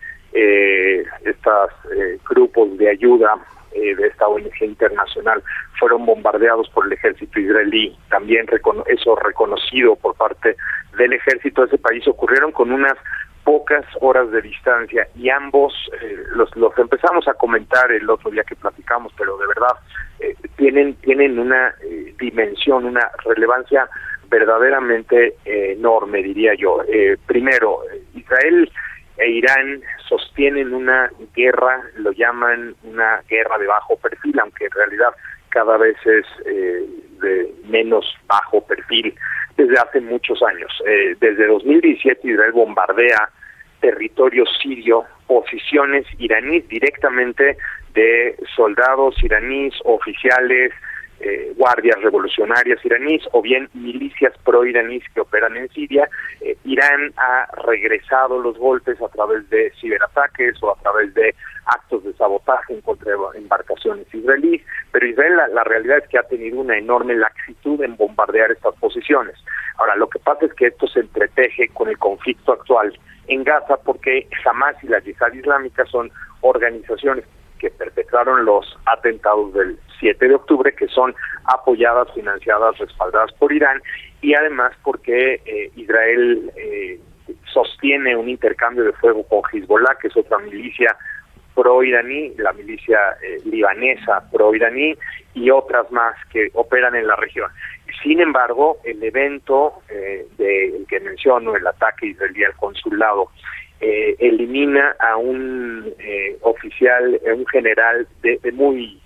estos grupos de ayuda de esta ONG internacional fueron bombardeados por el ejército israelí, también eso reconocido por parte del ejército de ese país. Ocurrieron con unas pocas horas de distancia y ambos los empezamos a comentar el otro día que platicamos, pero de verdad tienen una dimensión, una relevancia verdaderamente enorme, diría yo. Primero, Israel e Irán sostienen una guerra, lo llaman una guerra de bajo perfil, aunque en realidad cada vez es de menos bajo perfil desde hace muchos años. Desde 2017 Israel bombardea territorio sirio, posiciones iraníes directamente de soldados iraníes, oficiales, guardias revolucionarias iraníes o bien milicias pro-iraníes que operan en Siria. Irán ha regresado los golpes a través de ciberataques o a través de actos de sabotaje en contra de embarcaciones israelíes, pero Israel la realidad es que ha tenido una enorme laxitud en bombardear estas posiciones. Ahora, lo que pasa es que esto se entreteje con el conflicto actual en Gaza porque Hamas y la Yihad Islámica son organizaciones que perpetraron los atentados del 7 de octubre, que son apoyadas, financiadas, respaldadas por Irán, y además porque Israel sostiene un intercambio de fuego con Hezbollah, que es otra milicia pro-iraní, la milicia libanesa pro-iraní, y otras más que operan en la región. Sin embargo, el evento del que menciono, el ataque israelí al consulado, elimina a un oficial, un general de muy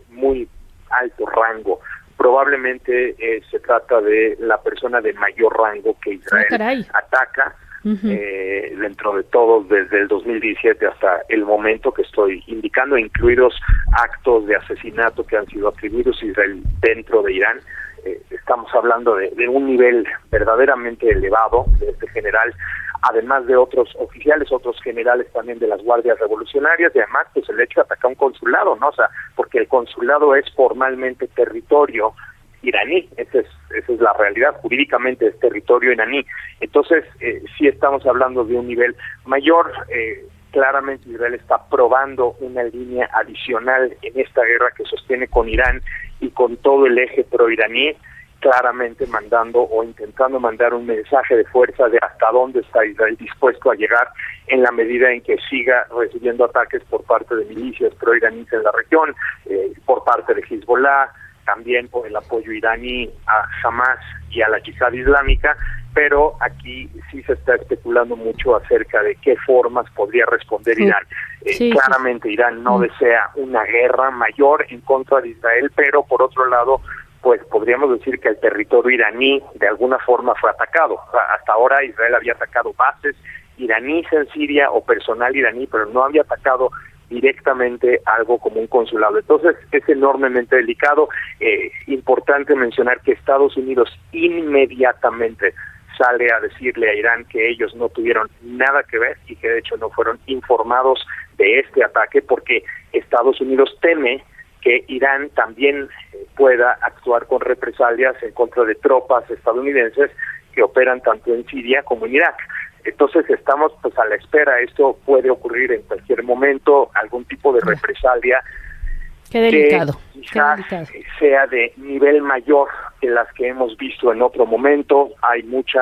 alto rango. Probablemente se trata de la persona de mayor rango que Israel ataca, dentro de todo desde el 2017 hasta el momento que estoy indicando, incluidos actos de asesinato que han sido atribuidos a Israel dentro de Irán. Estamos hablando de un nivel verdaderamente elevado de este general, además de otros oficiales, otros generales también de las guardias revolucionarias, y además pues el hecho de atacar un consulado, ¿no? O sea, porque el consulado es formalmente territorio iraní, esa es la realidad, jurídicamente es territorio iraní. Entonces, sí estamos hablando de un nivel mayor. Claramente Israel está probando una línea adicional en esta guerra que sostiene con Irán y con todo el eje pro-iraní, claramente mandando o intentando mandar un mensaje de fuerza de hasta dónde está Israel dispuesto a llegar en la medida en que siga recibiendo ataques por parte de milicias pro-iraníes en la región, por parte de Hezbollah, también por el apoyo iraní a Hamas y a la Yihad Islámica, pero aquí sí se está especulando mucho acerca de qué formas podría responder Irán. Claramente Irán no desea una guerra mayor en contra de Israel, pero por otro lado, pues podríamos decir que el territorio iraní de alguna forma fue atacado. O sea, hasta ahora Israel había atacado bases iraníes en Siria o personal iraní, pero no había atacado directamente algo como un consulado. Entonces es enormemente delicado. Importante mencionar que Estados Unidos inmediatamente sale a decirle a Irán que ellos no tuvieron nada que ver y que de hecho no fueron informados de este ataque, porque Estados Unidos teme que Irán también pueda actuar con represalias en contra de tropas estadounidenses que operan tanto en Siria como en Irak. Entonces estamos pues a la espera. Esto puede ocurrir en cualquier momento, algún tipo de represalia. Qué delicado. Que quizás sea de nivel mayor que las que hemos visto en otro momento. Hay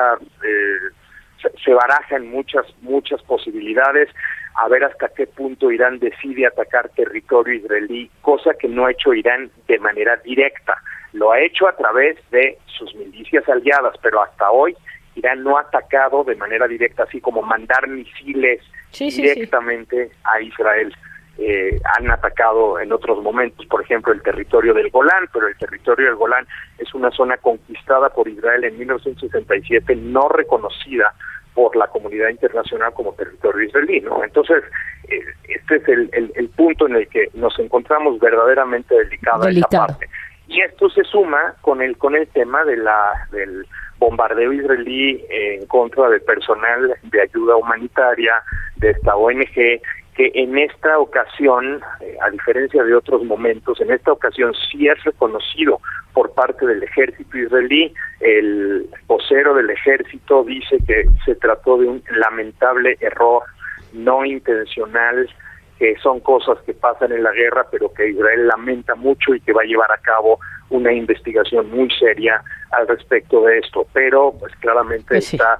se barajan muchas posibilidades, a ver hasta qué punto Irán decide atacar territorio israelí, cosa que no ha hecho Irán de manera directa. Lo ha hecho a través de sus milicias aliadas, pero hasta hoy Irán no ha atacado de manera directa, así como mandar misiles directamente a Israel. Han atacado en otros momentos, por ejemplo, el territorio del Golán, pero el territorio del Golán es una zona conquistada por Israel en 1967, no reconocida por la comunidad internacional como territorio israelí, ¿no? Entonces, este es el punto en el que nos encontramos verdaderamente delicada esa parte. Y esto se suma con el tema del bombardeo israelí en contra del personal de ayuda humanitaria de esta ONG, que en esta ocasión, a diferencia de otros momentos, en esta ocasión sí es reconocido por parte del ejército israelí. El vocero del ejército dice que se trató de un lamentable error no intencional, que son cosas que pasan en la guerra, pero que Israel lamenta mucho y que va a llevar a cabo una investigación muy seria al respecto de esto. Pero pues claramente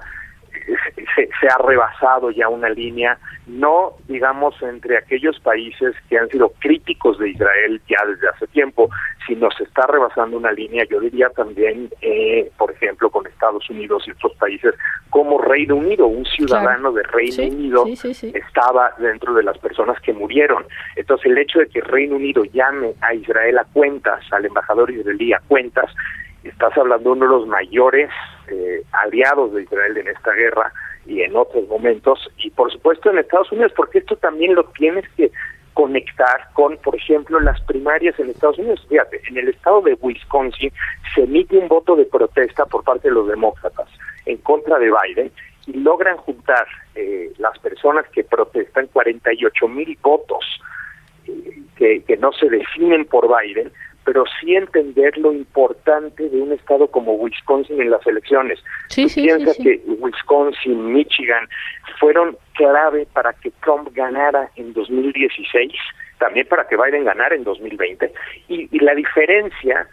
se ha rebasado ya una línea, no digamos entre aquellos países que han sido críticos de Israel ya desde hace tiempo, sino se está rebasando una línea, yo diría también, por ejemplo, con Estados Unidos y otros países como Reino Unido. Un ciudadano de Reino Unido estaba dentro de las personas que murieron. Entonces el hecho de que Reino Unido llame a Israel a cuentas, al embajador israelí a cuentas, estás hablando de uno de los mayores aliados de Israel en esta guerra y en otros momentos, y por supuesto en Estados Unidos, porque esto también lo tienes que conectar con, por ejemplo, las primarias en Estados Unidos. Fíjate, en el estado de Wisconsin se emite un voto de protesta por parte de los demócratas en contra de Biden, y logran juntar las personas que protestan 48,000 votos que no se definen por Biden, pero sí entender lo importante de un estado como Wisconsin en las elecciones. Piensa que Wisconsin, Michigan fueron clave para que Trump ganara en 2016, también para que Biden ganara en 2020, y la diferencia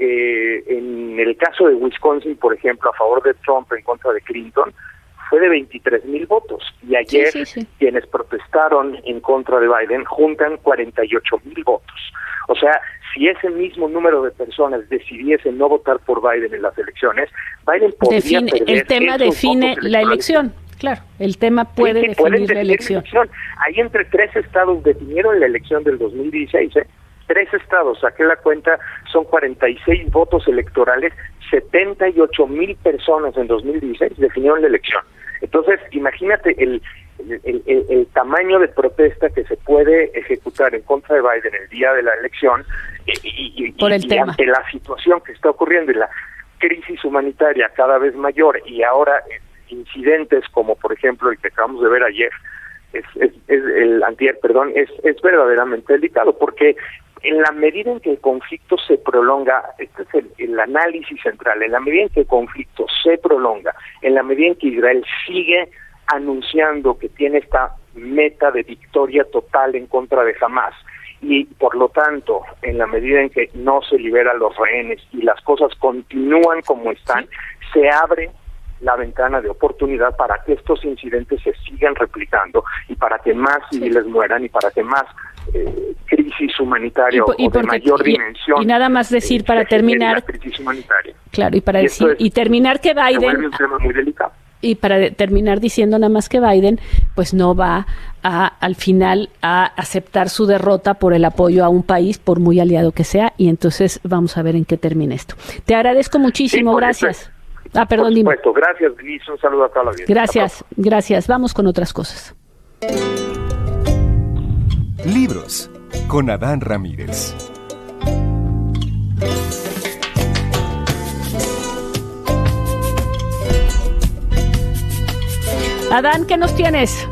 en el caso de Wisconsin, por ejemplo, a favor de Trump en contra de Clinton, fue de 23,000 votos, y ayer quienes protestaron en contra de Biden juntan 48,000 votos. O sea, si ese mismo número de personas decidiesen no votar por Biden en las elecciones, Biden podría perder. El tema define la elección, claro, el tema puede definir la elección. Ahí entre 3 estados definieron la elección del 2016, 3 estados, saqué la cuenta, son 46 votos electorales, 78,000 personas en 2016 definieron la elección. Entonces, imagínate el tamaño de protesta que se puede ejecutar en contra de Biden el día de la elección y ante la situación que está ocurriendo y la crisis humanitaria cada vez mayor, y ahora incidentes como por ejemplo el que acabamos de ver ayer, es verdaderamente delicado, porque en la medida en que el conflicto se prolonga, este es el análisis central, en la medida en que el conflicto se prolonga, en la medida en que Israel sigue anunciando que tiene esta meta de victoria total en contra de Hamás, y por lo tanto, en la medida en que no se liberan los rehenes y las cosas continúan como están, se abre la ventana de oportunidad para que estos incidentes se sigan replicando y para que más civiles mueran y para que más crisis humanitaria o de mayor dimensión. Y nada más decir para terminar, la crisis humanitaria. Claro, y para decir y terminar que Biden se vuelve un tema muy delicado. Y para terminar diciendo nada más que Biden pues no va al final a aceptar su derrota por el apoyo a un país, por muy aliado que sea, y entonces vamos a ver en qué termina esto. Te agradezco muchísimo, gracias. Perdón, por supuesto, gracias, Denise, un saludo a toda la audiencia. Gracias. Vamos con otras cosas. Libros, con Adán Ramírez. Adán, ¿qué nos tienes?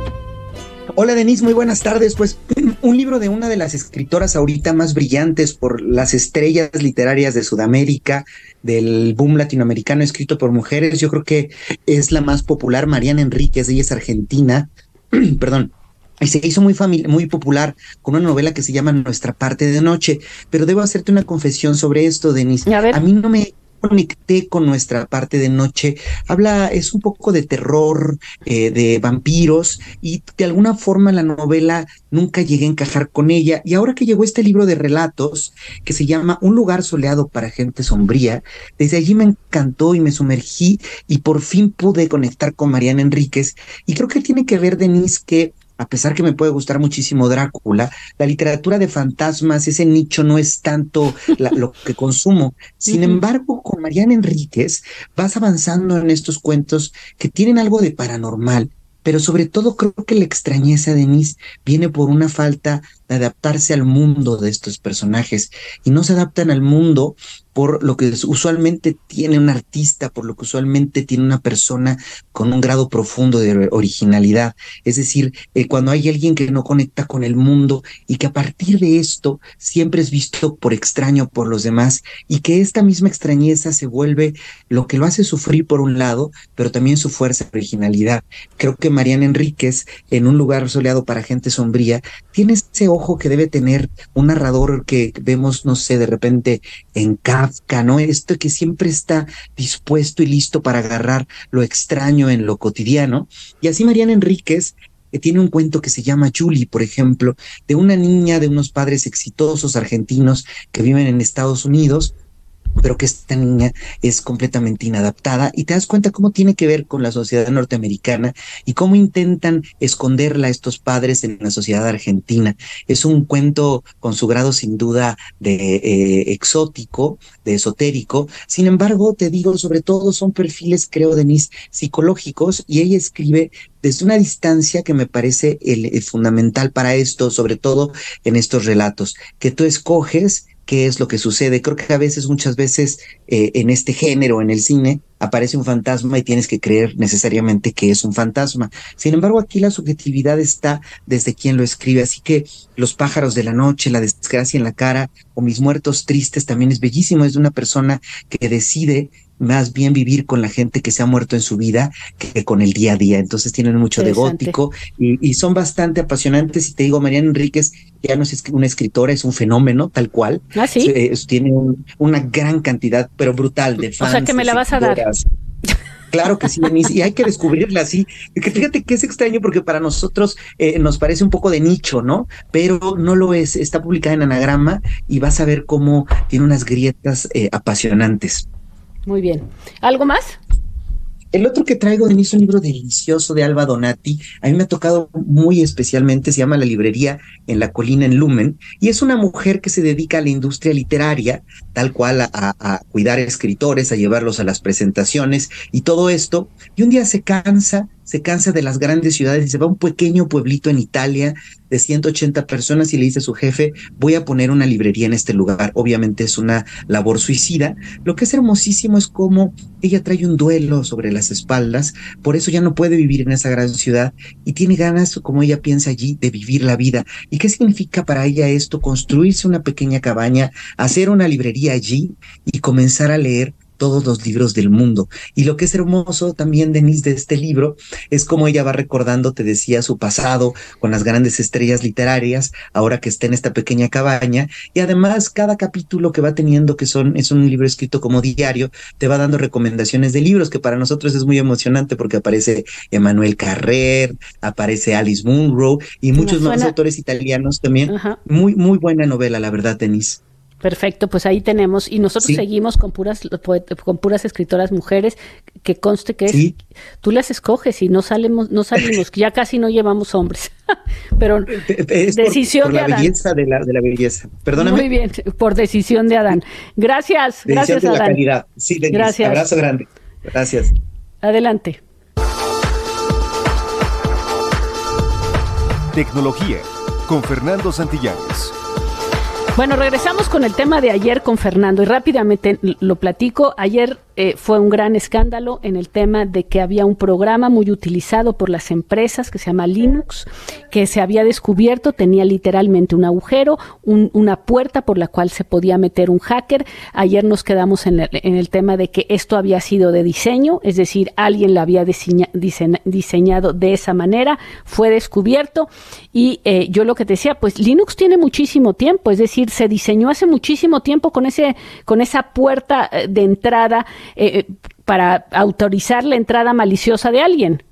Hola Denise, muy buenas tardes. Pues un libro de una de las escritoras ahorita más brillantes por las estrellas literarias de Sudamérica, del boom latinoamericano, escrito por mujeres. Yo creo que es la más popular, Mariana Enríquez, ella es argentina, perdón. Y se hizo muy popular con una novela que se llama Nuestra parte de noche. Pero debo hacerte una confesión sobre esto, Denise. A mí no me conecté con Nuestra parte de noche. Es un poco de terror, de vampiros, y de alguna forma la novela nunca llegué a encajar con ella. Y ahora que llegó este libro de relatos que se llama Un lugar soleado para gente sombría, desde allí me encantó y me sumergí y por fin pude conectar con Mariana Enríquez. Y creo que tiene que ver, Denise, que a pesar que me puede gustar muchísimo Drácula, la literatura de fantasmas, ese nicho no es tanto lo que consumo. Sin embargo, con Mariana Enríquez vas avanzando en estos cuentos que tienen algo de paranormal, pero sobre todo creo que la extrañeza, Denise, viene por una falta de adaptarse al mundo de estos personajes, y no se adaptan al mundo por lo que usualmente tiene un artista, por lo que usualmente tiene una persona con un grado profundo de originalidad. Es decir, cuando hay alguien que no conecta con el mundo y que a partir de esto siempre es visto por extraño por los demás, y que esta misma extrañeza se vuelve lo que lo hace sufrir por un lado, pero también su fuerza de originalidad. Creo que Mariana Enríquez, en Un lugar soleado para gente sombría, tiene ese ojo que debe tener un narrador que vemos, no sé, de repente en Kafka, ¿no? Esto que siempre está dispuesto y listo para agarrar lo extraño en lo cotidiano. Y así Mariana Enríquez tiene un cuento que se llama Julie, por ejemplo, de una niña de unos padres exitosos argentinos que viven en Estados Unidos, pero que esta niña es completamente inadaptada, y te das cuenta cómo tiene que ver con la sociedad norteamericana y cómo intentan esconderla estos padres en la sociedad argentina. Es un cuento con su grado sin duda de exótico, de esotérico. Sin embargo, te digo, sobre todo son perfiles, creo, Denise, psicológicos, y ella escribe desde una distancia que me parece fundamental para esto, sobre todo en estos relatos, que tú escoges qué es lo que sucede. Creo que muchas veces en este género, en el cine, aparece un fantasma y tienes que creer necesariamente que es un fantasma. Sin embargo, aquí la subjetividad está desde quien lo escribe, así que Los pájaros de la noche, La desgracia en la cara o Mis muertos tristes también es bellísimo. Es de una persona que decide más bien vivir con la gente que se ha muerto en su vida que con el día a día. Entonces tienen mucho de gótico y son bastante apasionantes. Y te digo, Mariana Enríquez ya no es una escritora, es un fenómeno tal cual. ¿Ah, sí? Tiene una gran cantidad, pero brutal, de fans. O sea que me la vas a dar. Claro que sí, Denise, y hay que descubrirla así. Fíjate que es extraño porque para nosotros nos parece un poco de nicho, ¿no? Pero no lo es. Está publicada en Anagrama y vas a ver cómo tiene unas grietas apasionantes. Muy bien. ¿Algo más? El otro que traigo, Denise, es un libro delicioso de Alba Donati. A mí me ha tocado muy especialmente, se llama La librería en la colina en Lumen, y es una mujer que se dedica a la industria literaria, tal cual a cuidar escritores, a llevarlos a las presentaciones y todo esto, y un día se cansa se cansa de las grandes ciudades y se va a un pequeño pueblito en Italia de 180 personas y le dice a su jefe, voy a poner una librería en este lugar. Obviamente es una labor suicida. Lo que es hermosísimo es cómo ella trae un duelo sobre las espaldas, por eso ya no puede vivir en esa gran ciudad y tiene ganas, como ella piensa allí, de vivir la vida. ¿Y qué significa para ella esto? Construirse una pequeña cabaña, hacer una librería allí y comenzar a leer todos los libros del mundo. Y lo que es hermoso también, Denise, de este libro es cómo ella va recordando, te decía, su pasado con las grandes estrellas literarias, ahora que está en esta pequeña cabaña, y además cada capítulo que va teniendo, es un libro escrito como diario, te va dando recomendaciones de libros, que para nosotros es muy emocionante porque aparece Emmanuel Carrer, aparece Alice Munro y muchos más autores italianos también. Ajá. Muy, muy buena novela, la verdad, Denise. Perfecto, pues ahí tenemos, y nosotros seguimos con puras escritoras mujeres, que conste que tú las escoges y no salimos, ya casi no llevamos hombres, pero es decisión por la de Adán. Belleza de la belleza. Perdóname. Muy bien, por decisión de Adán. Gracias, decisión gracias de Adán. La calidad. Sí, Denise, gracias. Abrazo grande. Gracias. Adelante. Tecnología con Fernando Santillanes. Bueno, regresamos con el tema de ayer con Fernando y rápidamente lo platico. Ayer fue un gran escándalo en el tema de que había un programa muy utilizado por las empresas que se llama Linux, que se había descubierto, tenía literalmente un agujero, una puerta por la cual se podía meter un hacker. Ayer nos quedamos en el tema de que esto había sido de diseño, es decir, alguien lo había diseñado de esa manera, fue descubierto y yo lo que te decía, pues Linux tiene muchísimo tiempo, es decir, se diseñó hace muchísimo tiempo con esa puerta de entrada para autorizar la entrada maliciosa de alguien.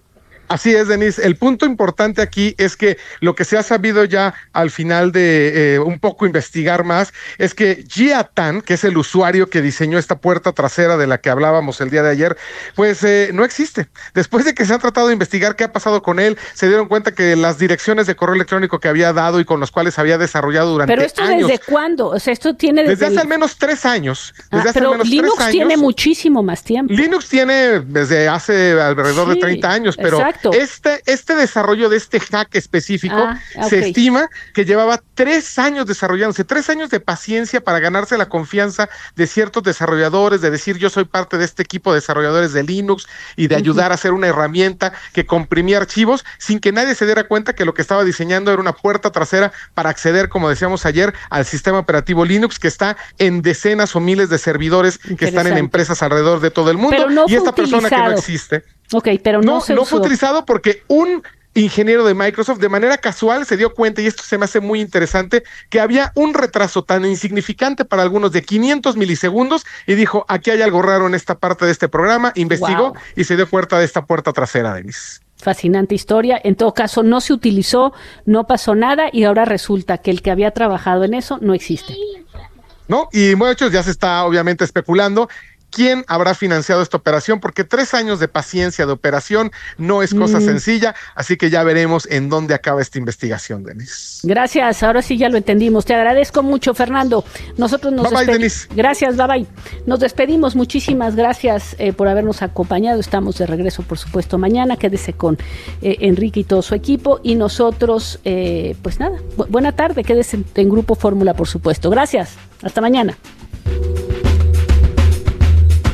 Así es, Denise. El punto importante aquí es que lo que se ha sabido ya al final de un poco investigar más es que Jia Tan, que es el usuario que diseñó esta puerta trasera de la que hablábamos el día de ayer, pues no existe. Después de que se han tratado de investigar qué ha pasado con él, se dieron cuenta que las direcciones de correo electrónico que había dado y con los cuales había desarrollado durante años. ¿Pero esto desde cuándo? O sea, esto tiene desde hace al menos 3 años. Pero Linux tiene muchísimo más tiempo. Linux tiene desde hace alrededor de 30 años, pero exacto. Este desarrollo de este hack específico se estima que llevaba 3 años desarrollándose, 3 años de paciencia para ganarse la confianza de ciertos desarrolladores, de decir yo soy parte de este equipo de desarrolladores de Linux y de ayudar a hacer una herramienta que comprimía archivos sin que nadie se diera cuenta que lo que estaba diseñando era una puerta trasera para acceder, como decíamos ayer, al sistema operativo Linux que está en decenas o miles de servidores que están en empresas alrededor de todo el mundo. Pero no y esta persona que no existe. Ok, pero no fue utilizado porque un ingeniero de Microsoft de manera casual se dio cuenta, y esto se me hace muy interesante, que había un retraso tan insignificante para algunos de 500 milisegundos y dijo, aquí hay algo raro en esta parte de este programa, investigó y se dio cuenta de esta puerta trasera, Denise. Fascinante historia. En todo caso, no se utilizó, no pasó nada y ahora resulta que el que había trabajado en eso no existe. ¿No? Y muchos ya se está obviamente especulando quién habrá financiado esta operación, porque 3 años de paciencia de operación no es cosa sencilla, así que ya veremos en dónde acaba esta investigación, Denise. Gracias, ahora sí ya lo entendimos. Te agradezco mucho, Fernando. Nosotros nos despedimos. Bye, Denise. Gracias, bye. Nos despedimos, muchísimas gracias por habernos acompañado. Estamos de regreso, por supuesto, mañana. Quédese con Enrique y todo su equipo. Y nosotros, pues nada, buena tarde. Quédese en Grupo Fórmula, por supuesto. Gracias, hasta mañana.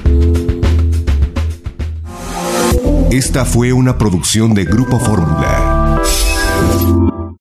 Esta fue una producción de Grupo Fórmula.